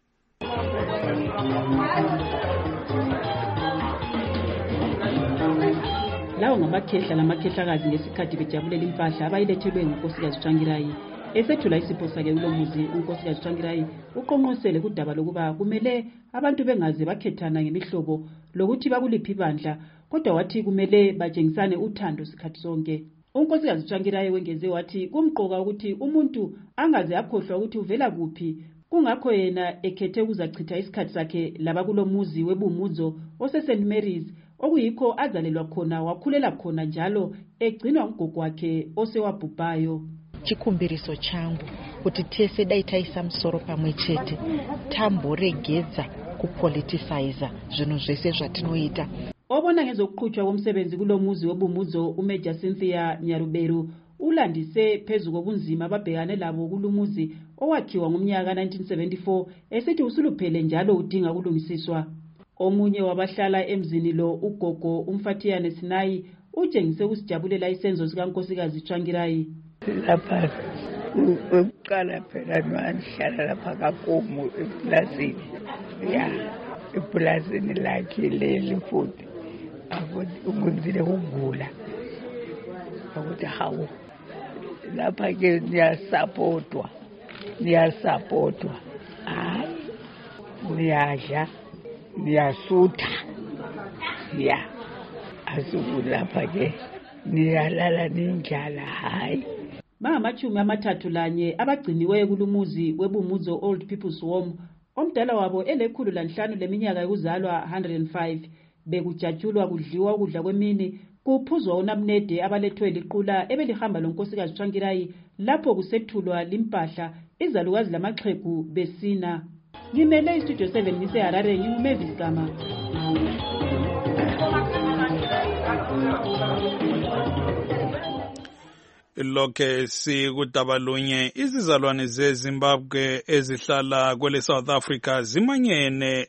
Lawo ngamakhehla lamakhehlakazi ngesikhathi bejabulela impahla abayilethelwe ngunkosikazi Tsvangirai. Esethula isipho sakhe kulomuzi unkosikazi Tsvangirai uqonqosele kudaba lokuba kumele abantu bengaze bakhethana ngemihlobo lokuthi bakuliphi ibandla kodwa wathi kumele bajengisane uthando sikhathi sonke. Unkosikazi Tsvangirai wengeze wathi kumqoka ukuthi umuntu angaze akhohlwa ukuthi uvela kuphi, kungakho yena ekhethe ukuzachitha isikhathi sakhe labakulomuzi weBumudzo ose-St Mary's okuyikho azalelwa khona wakhulela khona njalo egcinwa ngugogo wakhe osewabhubhayo. Chikumbiriso changu kuti tese daitaisa musoro pamwe chete tamboregedza kupoliticize zvinhu zvese zvatinoita. Obona ngezokuqhutshwa komsebenzi kulomuzi weBumudzo uMajor Cynthia Nyaruberu ulandise phezu kobunzima babhekane labo kulumuzi owakhiwa ngomnyaka 1974 esithi usuluphele njalo udinga kulungisiswa. Omunye wabahlala emzini lo ugogo umFathiyane Sinayi utshengise ukusijabulela isenzo sikankosikazi Tsvangirai. Lapha uqala phela ngihlala lapha kaKomo eplasini. Ya, eplasini lakhe leli futhi. Ukunzile ukugula. Ukuthi hawo. Lapha ke niyasupportwa. Hayi. niyadla niyasutha ya asikulapha-ke niyalala nindlala hayi. Bangamachumi amathathu lanye abagciniweyo kulumuzi webumuzo Old People's Home omdala wabo elekhulu lanhlanu leminyaka yokuzalwa 105 bekujatshulwa kudliwa ukudla kwemini kuphuzwa unamnede abalethwe liqula ebelihamba lonkosikazi Tsvangirai lapho kusethulwa limpahla izalukazi lamaxhegu besina. Ngimele istudio 7 ngiseHarare nginguMavis Gama. Lokhe sikutabalunye izizalwane zeZimbabwe ezihlala kwele South Africa zimanyene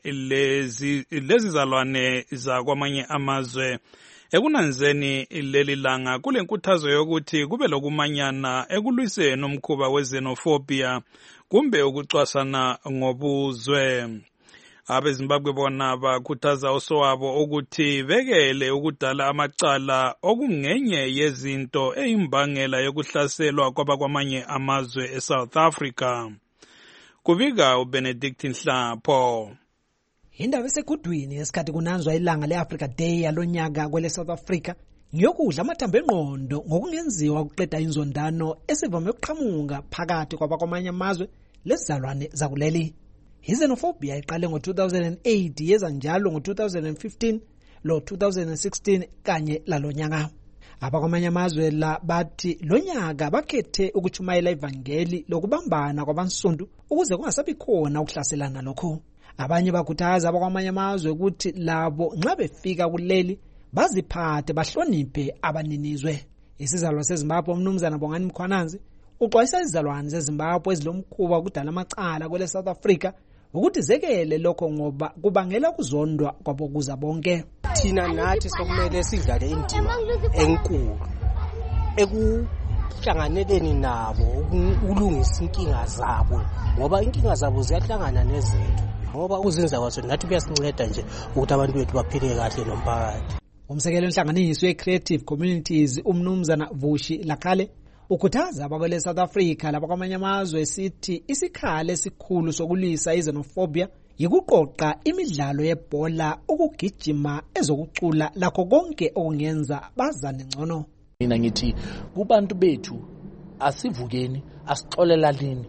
lezizalwane zakwamanye amazwe ekunanzeni leli langa kulenkuthazo yokuthi kube lokumanyana ekulwiseni umkhuba wezenophobia kumbe ukucwasana ngobuzwe. AbeZimbabwe bona bakhuthaza osowabo ukuthi bekele ukudala amacala okungenye yezinto eyimbangela yokuhlaselwa kwabakwamanye amazwe eSouth Africa. Kubika uBenedict Nhlapho. Indaba esekudwini esikhathi kunanzwa ilanga leAfrica Day yalonyaka kwele South Africa ngiyokudla amathambo engqondo ngokungenziwa ukuqeda inzondano esivame ukuqhamuka phakathi kwabakwamanye amazwe lezizalwane zakuleli. Xenophobia iqale ngo-2008 yeza njalo ngo-2015 lo-2016 kanye lalonyaka. Abakwamanye amazwe la bathi lonyaka bakhethe ukuchumayela ivangeli lokubambana kwabansundu ukuze kungasabi khona ukuhlaselana lokho. Abanye bakhuthaza abakwamanye amazwe ukuthi labo nxa befika kuleli baziphathe bahloniphe abaninizwe. Isizalwane seZimbabwe umnumzana Bongani Mkhwananzi uxwayisa izizalwane zeZimbabwe ezilomkhuba ukudala amacala kwele South Africa ukuthi zekele lokho ngoba kubangela ukuzondwa kwabokuza bonke. Thina nathi sokumele sidlale indima enkulu ekuhlanganeleni nabo ukulungisa inkinga zabo ngoba inkinga zabo ziyahlangana nezethu ngoba uzinza kwaso nathi kuyasinceda nje ukuthi abantu bethu baphile kahle nomphakathi. Umsekelo wenhlanganiso ye-Creative Communities umnumzana Vushi Lakhale ukhuthaza abakwele South Africa labakwamanye amazwe sithi isikhale esikhulu sokulisa izenophobia yikuqoqa imidlalo yebhola ukugijima ezokucula lakho konke okungenza bazane ngcono. Mina ngithi kubantu bethu asivukeni asixolelalini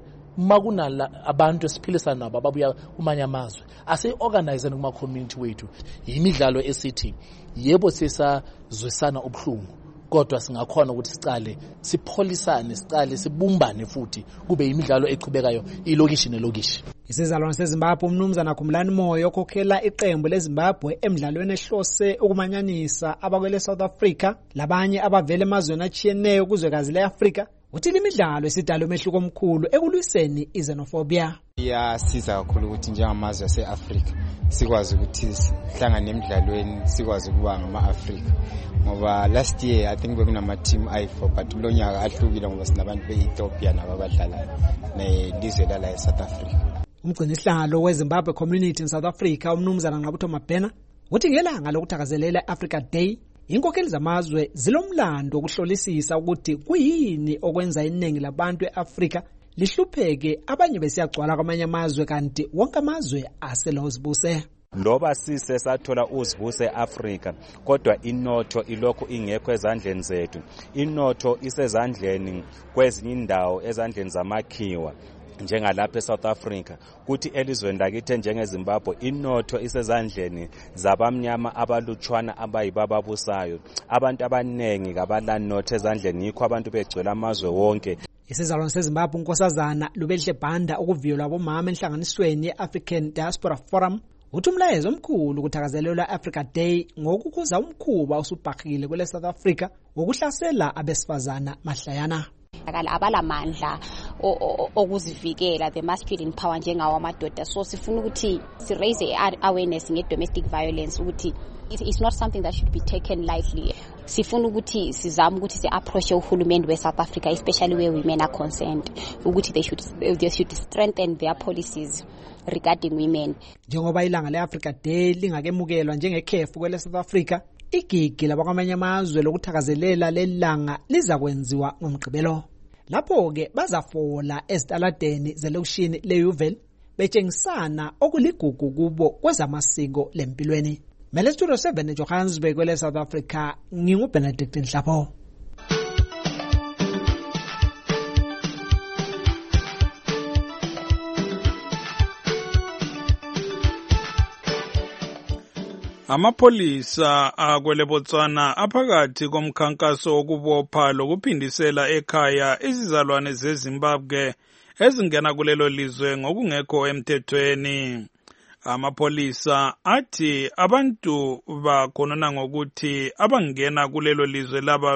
makuna abantu esiphilisana nabo ababuya kumanye amazwe ase-organize kuma community wethu imidlalo esithi yebo sesazwisana obuhlungu kodwa singakhona ukuthi sicale sipholisane sicale sibumbane futhi kube imidlalo eqhubekayo ilokishi nelokishi. Isizalwane seZimbabwe umnumzana Khumlani Moyo okhokhela iqembu leZimbabwe emidlalweni ehlose ukumanyanisa abakwele South Africa labanye abavela emazweni achiyeneyo kuzwekazi leAfrika uthi imidlalo esidala umehluko omkhulu ekulwiseni izenophobia. Iyasiza kakhulu ukuthi njengamazwe aseAfrika sikwazi ukuthi sihlangane emidlalweni sikwazi ukuba ngama-Afrika ngoba last year I think bekunama team I4 but lonyaka ahlukile ngoba sinabantu be-Ethiopia nabo abadlala nelizwe la eSouth Africa. Umgcinisihlalo weZimbabwe Community in South Africa umnumzana Ngqabutho Mabhena uthi ngelanga lokuthakazelela Africa Day inkokheli zamazwe zilomlando wokuhlolisisa ukuthi kuyini okwenza iningi labantu eAfrika lihlupheke abanye besiyagcwala kwamanye amazwe kanti wonke amazwe aselozibuse. Loba sise sathola uzibuse eAfrika kodwa inotho ilokhu ingekho ezandleni zethu. Inotho isezandleni kwezinye indawo ezandleni zamakhiwa njengalapha eSouth Africa kuthi elizweni lakithi njengeZimbabwe inotho isezandleni zabamnyama abalutshwana abayibababusayo. Abantu abanengi kabalanotho ezandleni yikho abantu begcwele amazwe wonke. Isizalwane seZimbabwe unkosazana Lubelihle Banda ukuviyelwa bomama enhlanganisweni ye-African Diaspora Forum uthi umlayezo omkhulu ukuthakazelela Africa Day ngokukhuza umkhuba usubhahile kwele South Africa ngokuhlasela abesifazana mahlayana. Abalamandla okuzivikela the masculine power njengawo amadoda so sifuna ukuthi si raise awareness nge-domestic violence ukuthi it's not something that should be taken lightly. Sifuna ukuthi sizame ukuthi si-approach uhulumende we-South Africa especially where women are concerned ukuthi they should strengthen their policies regarding women. Njengoba ilanga le-Africa Day lingakemukelwa njengekhefu kwele South Africa igigi labakwamanye amazwe lokuthakazelela lelanga liza kwenziwa ngomgqibelo. Lapho ke bazafola ezitaladeni zelokishini leUville betshengisana okuligugu kubo kwezamasiko lempilweni. Mele Studio 7 eJohannesburg kwele South Africa, nginguBenedict Nhlapho. Amapolisa akwele Botswana aphakathi komkhankaso wokubopha lokuphindisela ekhaya izizalwane zeZimbabwe ezingena kulelo lizwe ngokungekho emthethweni. Amapolisa athi abantu bakhonona ngokuthi abangena kulelo lizwe laba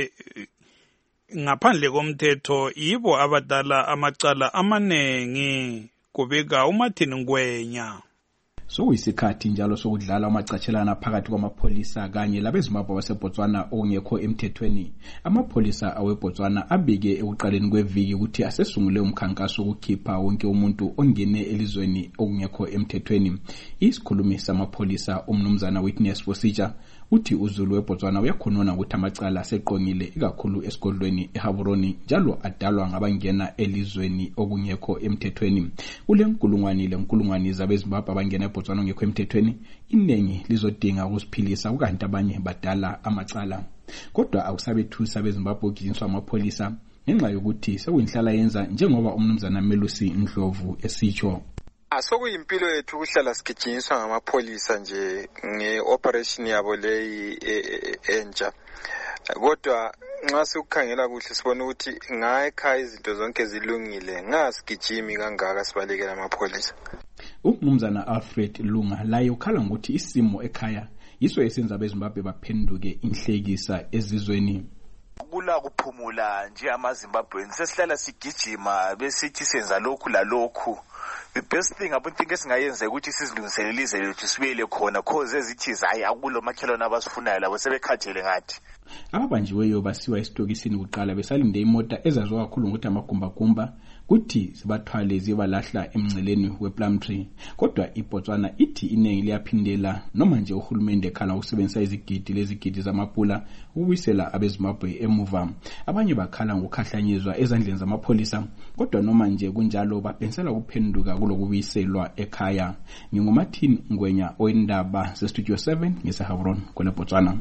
ngaphandle komthetho yibo abadala amacala amanengi, kubika uMartin Ngwenya. Sokuyisikhathi njalo sokudlala amacatshelana phakathi kwamapolisa kanye labeZimbabwe baseBotswana ongekho emthethweni. Amapolisa aweBotswana abike ekuqaleni kweviki ukuthi asesungule umkhankaso wokukhipha wonke umuntu ongene elizweni ongekho emthethweni. Isikhulumi samapolisa umnumzana Witness Bosija uthi uZulu weBotswana uyakhonona ukuthi amacala aseqongile ikakhulu esigodlweni eHaburoni njalo adalwa ngabangena elizweni okungekho emthethweni. Kule nkulungwane zabeZimbabwe abangena eBotswana ongekho emthethweni, inengi lizodinga ukusiphilisa ukanti abanye badala amacala. Kodwa akusabethusa abeZimbabwe ukugijinyiswa amapolisa ngenxa yokuthi sekuyinhlala yenza njengoba umnumzana Melusi Ndlovu esitsho. Sokuyimpilo yethu ukuhlala sigijinyiswa ngamapolisa nje ngeoperation yabo leyi entsha. Kodwa nxa sikukhangela kuhle sibona ukuthi ngayekhaya izinto zonke zilungile, ngasigijimi kangaka sibalekela amapolisa. Umnumzana Alfred Lunga laye ukhala ngokuthi isimo ekhaya yiso esenza abeZimbabwe baphenduke inhlekisa ezizweni. Kula kuphumula nje amaZimbabweni sesihlala sigijima besithi senza lokhu lalokhu. The best thing abantu esingayenza ukuthi sizilungiselele izwe lethu sibuyele khona cause ezithi hayi akulo makhelwana abasifunayo labo sebekhathele ngathi. Ababanjiweyo basiwa esitokisini kuqala besalinde imota ezaziwa kakhulu ngokuthi amagumbagumba kuthi sibathwale zibalahla emngceleni wePlumtree. Kodwa iBotswana ithi inengi liyaphindela noma nje uhulumende ekhala ukusebenzisa izigidi zamapula ukubuyisela abeZimbabwe emuva. Abanye bakhala ngokukhahlanyezwa ezandleni zamapolisa, kodwa noma nje kunjalo bapensela ukuphenduka kulokubuyiselwa ekhaya. NginguMartin Ngwenya oyindaba zeStudio 7 ngeseHaburoni kwele Botswana.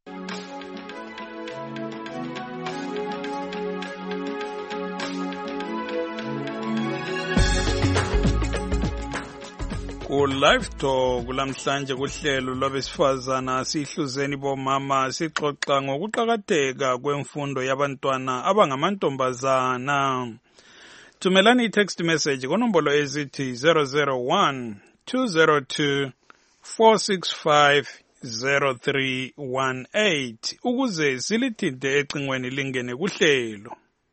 Live Talk kulamhlanje kuhlelo lwabesifazana sihluzeni bomama sixoxa ngokuqhakatheka kwemfundo yabantwana abangamantombazana. Thumelani i-text message konombolo ezithi 001 202 465 0318 ukuze silithinte ecingweni lingene kuhlelo.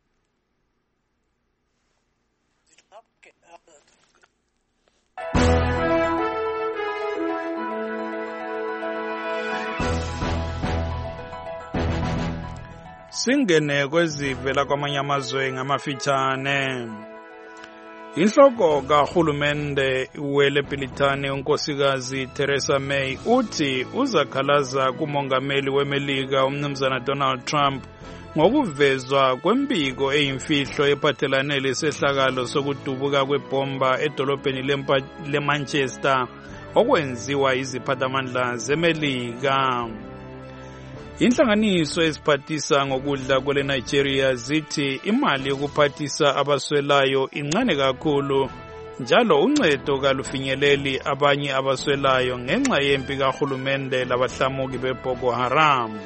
Singene kwezivela kwamanye amazwe ngamafitshane. Inhloko kahulumende weLebhilithani unkosikazi Theresa May uthi uzakhalaza kumongameli weMelika umnumzana Donald Trump ngokuvezwa kwembiko eyimfihlo ephathelane lesehlakalo sokudubuka kwebomba edolobheni leManchester okwenziwa iziphathamandla zeMelika. Inhlanganiso eziphathisa ngokudla kwele Nigeria zithi imali yokuphathisa abaswelayo incane kakhulu njalo uncedo kalufinyeleli abanye abaswelayo ngenxa yempi kahulumende labahlamuki beBoko Haram.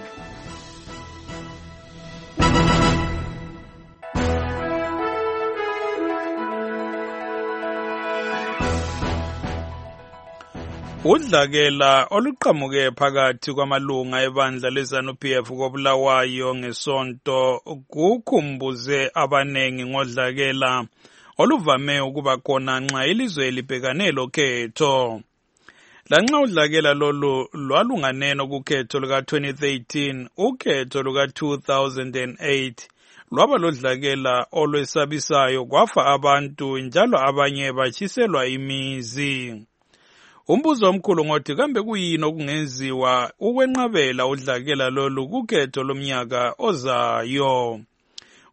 Udlakela oluqhamuke phakathi kwamalunga ebandla leZANU-PF koBulawayo ngesonto kukhumbuze abanengi ngodlakela oluvame ukuba khona nxa ilizwe libhekane lokhetho. Lanxa udlakela lolu lwalunganeno kukhetho luka-2013, ukhetho luka-2008 lwaba lodlakela olwesabisayo kwafa abantu njalo abanye batshiselwa imizi. Umbuzo omkhulu ngothi kambe kuyini okungenziwa ukwenqabela udlakela lolu kukhetho lomnyaka ozayo.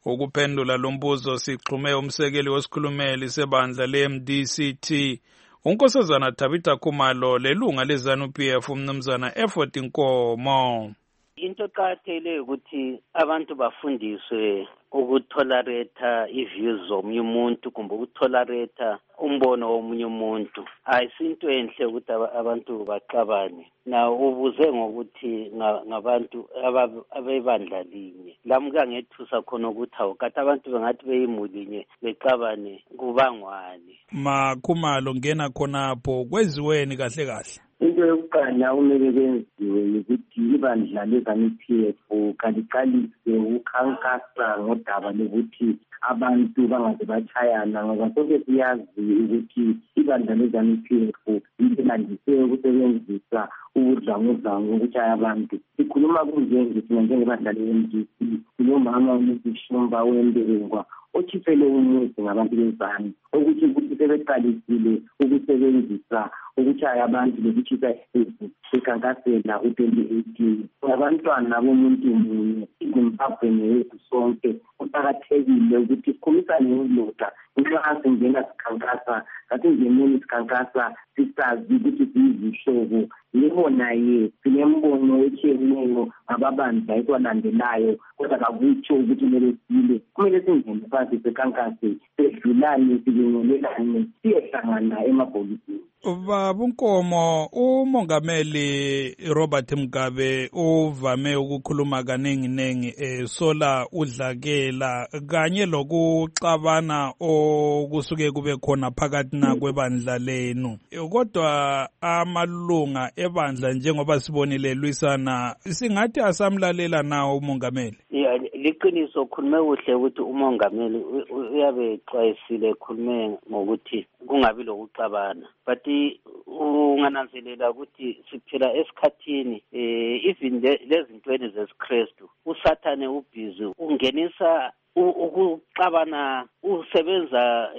Ukuphendula lo mbuzo sixhume umsekeli wesikhulumeli sebandla le-MDCT unkosazana Tabitha Khumalo lelunga le-ZANU-PF umnumzana Effort Nkomo. Into eqakathekile ukuthi abantu bafundiswe ukutholerate iviews zomunye umuntu kumbe ukutholerate umbono womunye umuntu. Ayisinto enhle ukuthi abantu baxabane. Na ubuze ngokuthi ngabantu abebandla linye. Lamuka ngethusa khona ukuthi awukati abantu bengathi beyimulinye bexabane kubangwani. Makhumalo ngena khonapho kweziweni kahle kahle. Into yokuqala umele benziwe ukuthi ibandla le-ZANU-PF kaliqalise ukukhankasa ngodaba lokuthi abantu bangaze bachayana ngoba sonke siyazi ukuthi ibandla le-ZANU-PF lilandise ukusebenzisa ubudlangudlangu ukuchaya abantu. Sikhuluma kunje thina njengebandla le-MDC sinomama uMsishumba wembengwa okhipele umuzi ngabantu bezanu ukuthi sebeqalisile ukusebenzisa ukuchaya abantu lokuchisa isizwe sekhankasela u-2018 abantwana bomuntu munye iZimbabwe neyethu sonke kuqakathekile ukuthi sikhumisane ngeloda nxa singena sikhankasa kathi ngemini sikhankasa sisazi ukuthi siyizihlobo yibona sinembono etshiyeneyo ngababandla ekwalandelayo kodwa kakutsho ukuthi kumele singene phansi sekhankase sedlulane sibingelelane siyehlangana emabhokisini. Baba Nkomo, umongameli Robert Mugabe uvame ukukhuluma kaningi sola udlakela kanye lokuxabana okusuke kube khona phakathi kwebandla lenu. Kodwa amalunga ebandla njengoba sibonile Lwisana singathi asamlalela nawo umongameli. Liqiniso khulume kuhle ukuthi umongameli uyabe exwayisile khulume ngokuthi kungabi lokuxabana. But ungananzelela ukuthi siphila esikhathini lezintweni zesikrestu usathane ubhizi ungenisa ukuxabana usebenza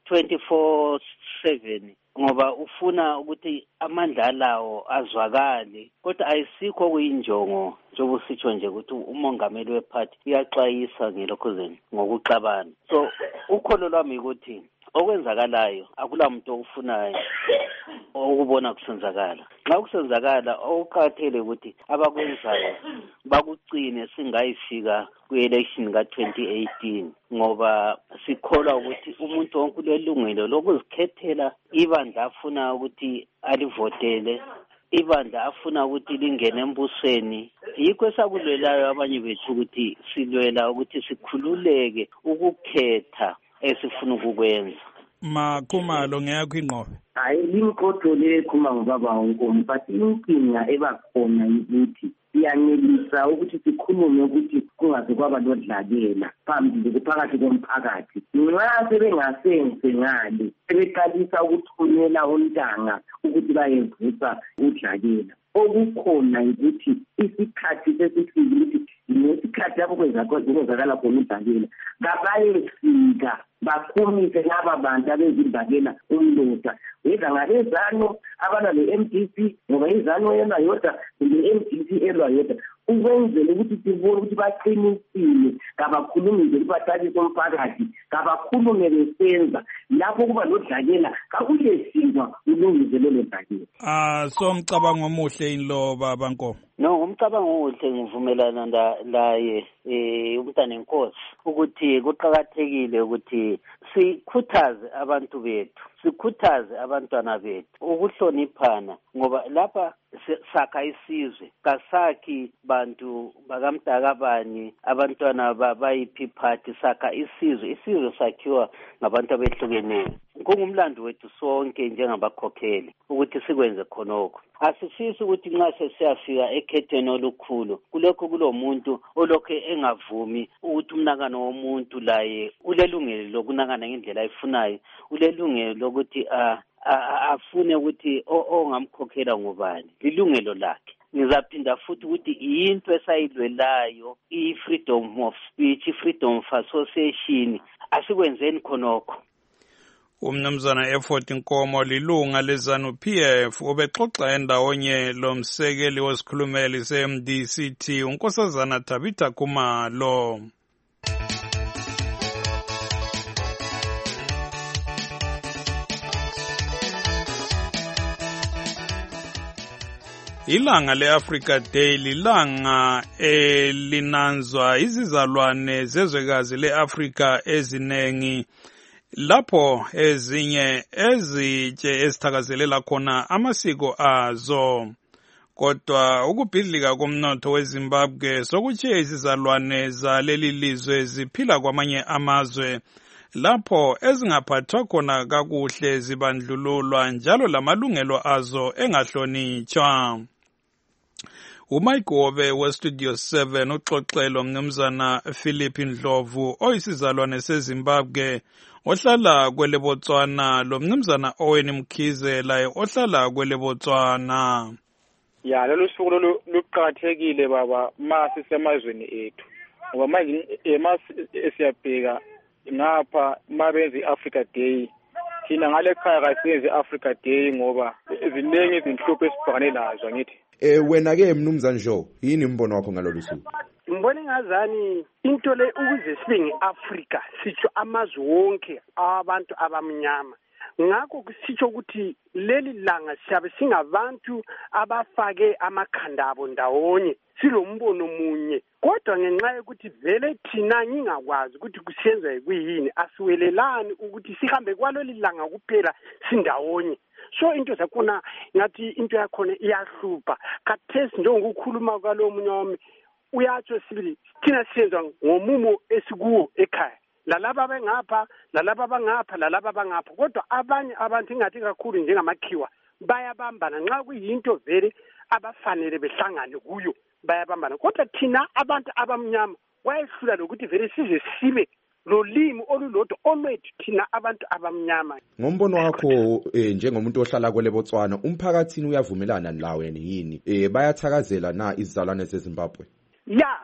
24/7 ngoba ufuna ukuthi amandla lawo azwakale kodwa ayisikho kuyinjongo njengoba sitsho nje ukuthi umongameli wephathi uyaxwayisa ngelokhuzeni ngokuxabana. So ukholo lwami ukuthi okwenzakalayo akula muntu ofunayo ukubona kusenzakala. Nxa kusenzakala okuqakathekile ukuthi abakwenzayo bakugcine singayifika ku-election ka-2018 ngoba sikholwa ukuthi umuntu wonke ulelungelo lokuzikhethela ibandla afuna ukuthi alivotele, ibandla afuna ukuthi lingene embusweni. Yikho esakulwelayo abanye bethu ukuthi silwela ukuthi sikhululeke ukukhetha esifuna ukukwenza. Makhumalo ngeyakho ingqobe. Hayi linkodlo lekhuma ngobaba uNkomo but inkinga ebakhona ukuthi siyanelisa ukuthi sikhulume ukuthi kungaze kwaba lodlakela phambili phakathi komphakathi. Nxa sebengasenze ngale sebeqalisa ukuthunyela ontanga ukuthi bayevusa udlakela. Okukhona ukuthi isikhathi sesifikile ukuthi nesikhathi lapho kwenzakala khona udlakela kabayefika bakhumise laba bantu abezindakela umlota weza ngabezano abana le-MDC ngoba izano yena yodwa le-MDC elwa yodwa ukwenzela ukuthi sibone ukuthi baqinisile kabakhulumi nje kubathathiswe umphakathi kabakhulume besenza lapho kuba lodlakela kakuyefika ulungise lelo dlakela. So mcabango omuhle inlo Baba Nkomo. No, umcabango omuhle ngivumelana laye umntana enkosi ukuthi kuqakathekile ukuthi sikhuthaze abantu bethu, sikhuthaze abantwana bethu ukuhloniphana ngoba lapha sakha isizwe kasakhi bantu bakamdakabani abantwana bayiphi party sakha isizwe sakhiwa ngabantu abehlukeneyo. Kungumlando wethu sonke njengabakhokheli ukuthi sikwenze khonokho. Asifisi ukuthi nxa sesiyafika ekhethweni olukhulu kulokho kulomuntu olokho engavumi ukuthi umnakano womuntu laye ulelungelo lokunakana ngendlela ayifunayo, ulelungelo lokuthi afune ukuthi ongamkhokhela ngubani, lilungelo lakhe. Ngizaphinda futhi ukuthi into esayilwelayo i-freedom of speech, i-freedom of association, asikwenzeni khonokho. Umnumzana Effort Nkomo lilunga le-ZANU-PF ubexoxa endawonye lomsekeli wesikhulumeli se-MDCT unkosazana Tabitha Khumalo. Ilanga le-Africa Day lilanga elinanzwa izizalwane zezwekazi le-Afrika ezinengi lapho ezinye ezitshe ezithakazelela khona amasiko azo. Kodwa ukubhidlika komnotho weZimbabwe sokutshiye izizalwane zaleli lizwe ziphila kwamanye amazwe lapho ezingaphathwa khona kakuhle zibandlululwa njalo lamalungelo azo engahlonitshwa. uMayigobe weStudio 7 uxoxelo mnumzana Philip Ndlovu oyisizalwane seZimbabwe ohlala kwele Botswana lo mnumzana Owen Mkhize laye ohlala kwele Botswana. Ya lolu suku luqhakathekile baba masisemazweni ethu ngoba manje esiyabheka ngapha mabenzi iAfrica Day thina ngale khaya kasenzi iAfrica Day ngoba ziningi izinhlupho esibhekane nazo ngithi. Wena ke mnumzane Joe yini imbono wakho ngalolu suku? Ngibona ngazani into le ukuze sibe ngeAfrica sitsho amazwe wonke abantu abamnyama ngakho kusitsho ukuthi leli langa siyabe singabantu abafake amakhanda abo ndawonye silombono munye kodwa ngenxa yokuthi vele thina ngingakwazi ukuthi kusenza kuyini asiwelelani ukuthi sihambe kwaleli langa kuphela sindawonye. So into zakhona ngathi into yakhona iyahlupha kathesi njengokukhuluma kwalo munye wami uyatsho sibili thina siyenza ngomumo esikuwo ekhaya lalaba bengapha lalaba bangapha lalaba bangapha kodwa abanye abantu ingathi kakhulu njengamakhiwa bayabambana nxa kuyinto vele abafanele behlangane kuyo bayabambana kodwa thina abantu abamnyama wayehlula lokuthi vele size sibe lolimi olulodwa olwethu thina abantu abamnyama. Ngombono wakho njengomuntu ohlala kwele Botswana umphakathini uyavumelana nawe yini bayathakazela na izizalwane zeZimbabwe? Ya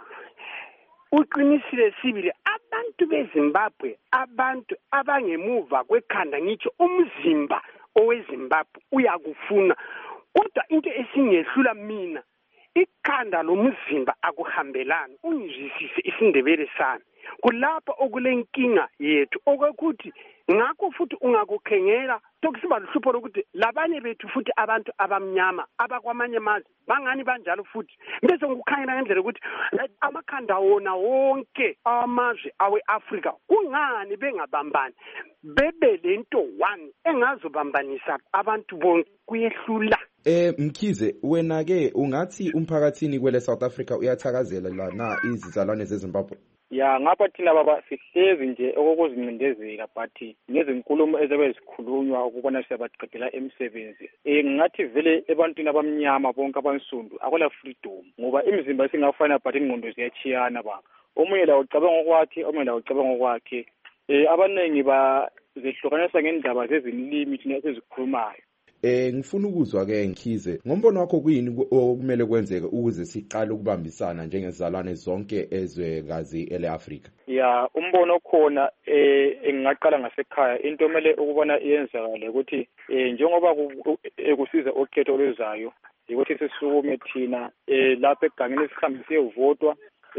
uqinisile sibili abantu beZimbabwe abantu abangemuva kwekhanda ngitsho umzimba oweZimbabwe uyakufuna kodwa into esingehlula mina ikhanda lomzimba akuhambelani ungizwisise isindebele sami kulapha okulenkinga yethu okuthi ngakho futhi ungakukhengela tokusiba luhlupho lokuthi labanye bethu futhi abantu abamnyama abakwamanye amazwe bangani banjalo futhi bese ngikukhangela ngendlela ukuthi amakhanda wona wonke amazwe aweAfrica kungani bengabambani bebe lento one engazobambanisa abantu bonke kuyehlula. Mkhize wena ke ungathi umphakathini kwele South Africa uyathakazela la na izizalwane zeZimbabwe? Ya ngapha thina baba sihlezi nje okuzincindezela but ngezinkulumo ezabe zikhulunywa ukubona siyabaqedela emsebenzi ngathi vele ebantwini abamnyama bonke abansundu akola freedom ngoba imizimba singafana but ingqondo ziyachiyana baba omunye la ucabanga okwakhe omunye la ucabanga okwakhe abanengi bazehlukanisa ngendaba zezinlimi thina esizikhulumayo. Ngifuna ukuzwa ke Nkhize ngombono wakho kuyini okumele kwenzeke ukuze siqale ukubambisana njengezizalwane zonke ezwekazi eleAfrica? Ya umbono khona engingaqala ngasekhaya into emele ukubona iyenzakale ukuthi njengoba kusiza okhetho olwezayo ukuthi sisukume thina lapha egangeni sihambe siyevotwa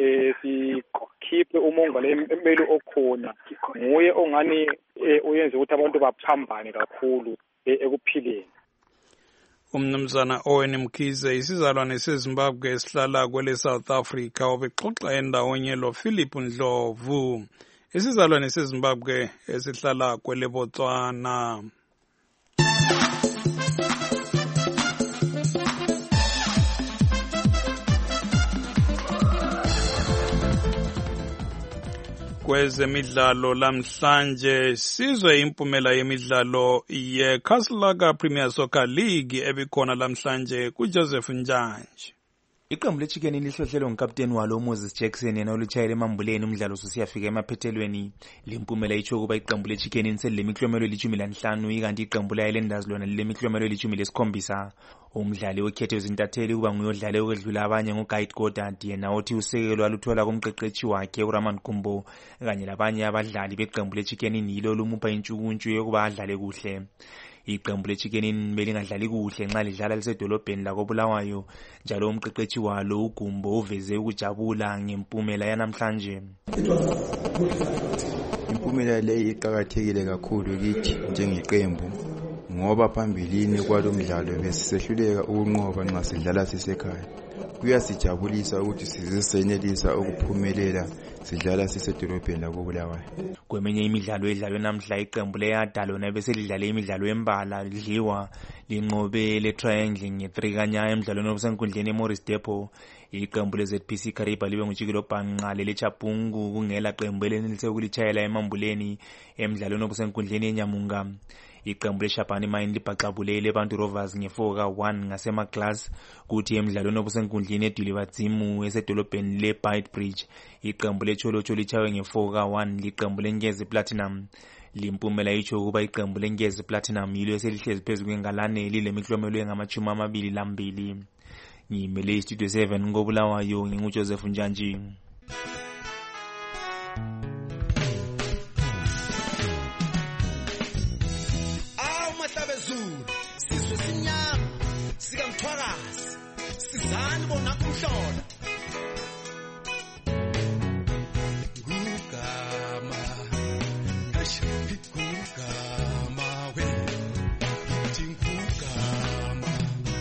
sikhiphe umongameli emeli okhona nguye ongani uyenza ukuthi abantu baphambane kakhulu ekuphileni. Umnumzana Owen Mkhize isizalwane seZimbabwe esihlala kwele South Africa obexoxa endawonye lo Philip Ndlovu isizalwane seZimbabwe esihlala kwele Botswana. Kwezemidlalo lamhlanje sizwe impumela yemidlalo yeCastlelaga Premier Soccer League ebikhona lamhlanje kuJoseph Njanje. Iqembu leChicken lihlohlelwe ngukapteni walo Moses Jackson yena olutshayela emambuleni umdlalo usiyafika emaphethelweni. Limpumela itsho ukuba iqembu leChicken selilemiklomelo eli-15 ikanti iqembu layeLenders lona lilemiklomelo eli-17. Umdlali okhethwe izintatheli kuba nguye odlale okwedlula abanye nguGuide Goddard yena othi usekelo aluthola kumqeqeshi wakhe uRaman Kumbo kanye labanye abadlali beqembu leChicken yilo lumupha intshukuntshu yokuba adlale kuhle. Iqembu leChicken belingadlali kuhle nxa lidlala lisedolobheni lakoBulawayo njalo umqeqeshi walo uGumbo uveze ukujabula ngempumela yanamhlanje. Impumela le iqhakathekile kakhulu kithi njengeqembu ngoba phambilini kwalo mdlalo besisehluleka ukunqoba nxa sidlala sisekhaya. Kuyasijabulisa ukuthi sizenelisa ukuphumelela sidlala sisedolobheni lakoBulawayo. Kweminye imidlalo edlalwe namhla iqembu leYada lona beselidlale imidlalo embala lidliwa linqobe le triangle nge3 kanya emidlalweni obusenkundleni eMorris Depot. Iqembu leZPC Kariba libe ngujikelo bhanqa leChapungu kungela qembu elenelise ukulitshayela emambuleni emidlalweni obusenkundleni eNyamunga. Iqembu leShabani Mine libhaxabulele abantu Rovers nge4-1 ngasemaglass kuthi emidlalweni obusenkundleni eDulibadzimu esedolobheni leBeitbridge iqembu leCholocho lichawe nge4-1 liqembu leNkezi Platinum. Limpumela itsho ukuba iqembu leNkezi Platinum yilo eselihlezi phezulu kwengalane lilemiklomelo engama-22. Ngimele iStudio 7 ngoBulawayo nginguJoseph Njanji. Sizwe sinyama sikamthwakazi sizani bona kumhlola ngugama ngugama we ngugama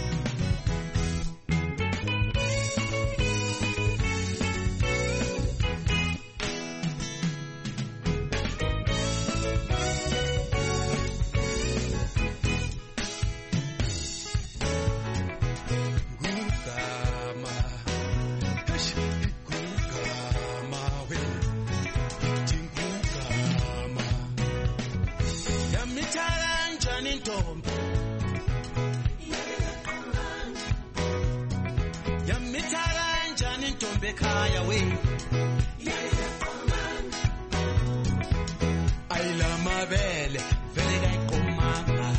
Kaya we ayila mabele vele kayiqomanga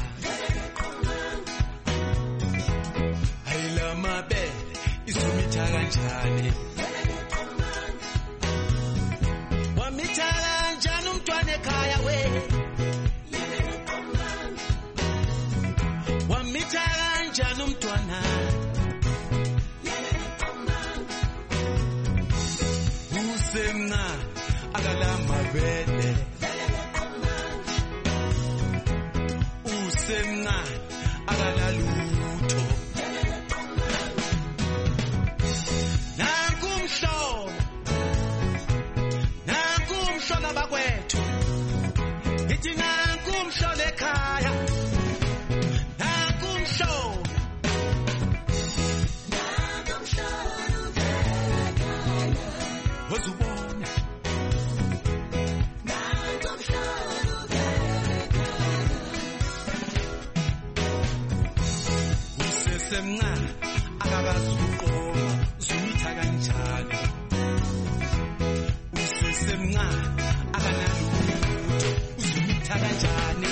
ayila mabele izomitha kanjani wamitha kanjani umntwana ekhaya we wamitha kanjani umntwana Semna agala mabele Usemna agala lutho Nakumhlola bakwethu Ithi nakumhlola ekhaya Nakumhlola Wazubona Usesemncane akakazuqoma zumitha kanjani Usesemncane akanalutho uzumitha kanjani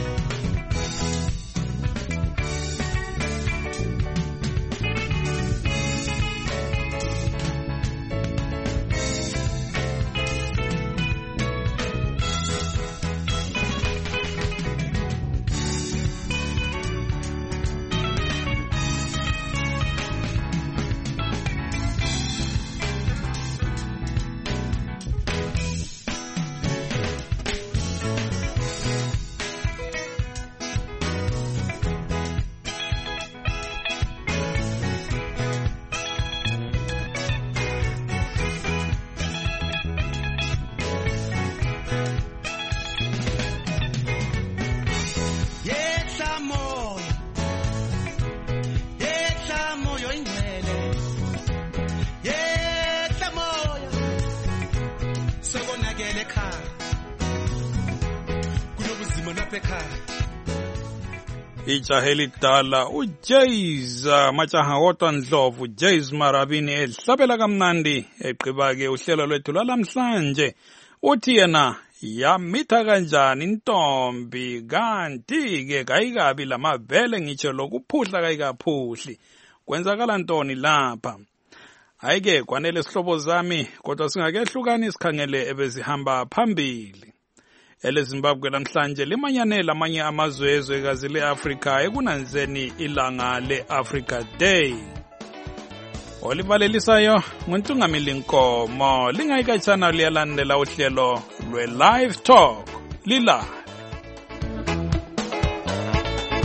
Ijaha elidala uJays majaha wodwa Ndlovu Jays Marabini ehlabela kamnandi eqhiba-ke uhlelo lwethu lwalamhlanje uthi yena yamitha kanjani intombi kanti-ke kayikabi lamavele ngitsho lokuphuhla kayikaphuhli kwenzakala ntoni lapha hayi-ke kwanele sihlobo zami kodwa singakehlukani sikhangele ebezihamba phambili eleZimbabwe namhlanje limanyane lamanye amazwe ezwekazi le-Afrika ekunanzeni ilanga le-Africa Day. Olivalelisayo nguntungamili Nkomo lingayikatshana liyalandela uhlelo lwe-Live Talk lila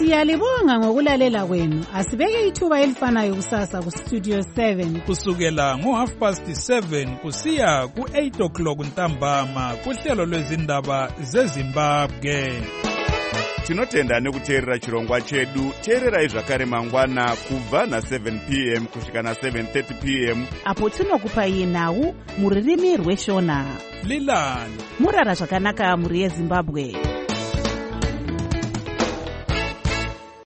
Siyalibonga ngokulalela kwenu. Asibeke ithuba elifanayo kusasa ku Studio 7 kusukela ngo7:30 kusiya ku8:00 ntambama kuhlelo lwezindaba zeZimbabwe. Tinotenda nekuteerera chirongwa chedu. Teererai zvakare mangwana kubva na7 p.m. kusvika na7:30 p.m. apo tinokupai nhau muririmi rweshona. Lilani murara zvakanaka muri yeZimbabwe.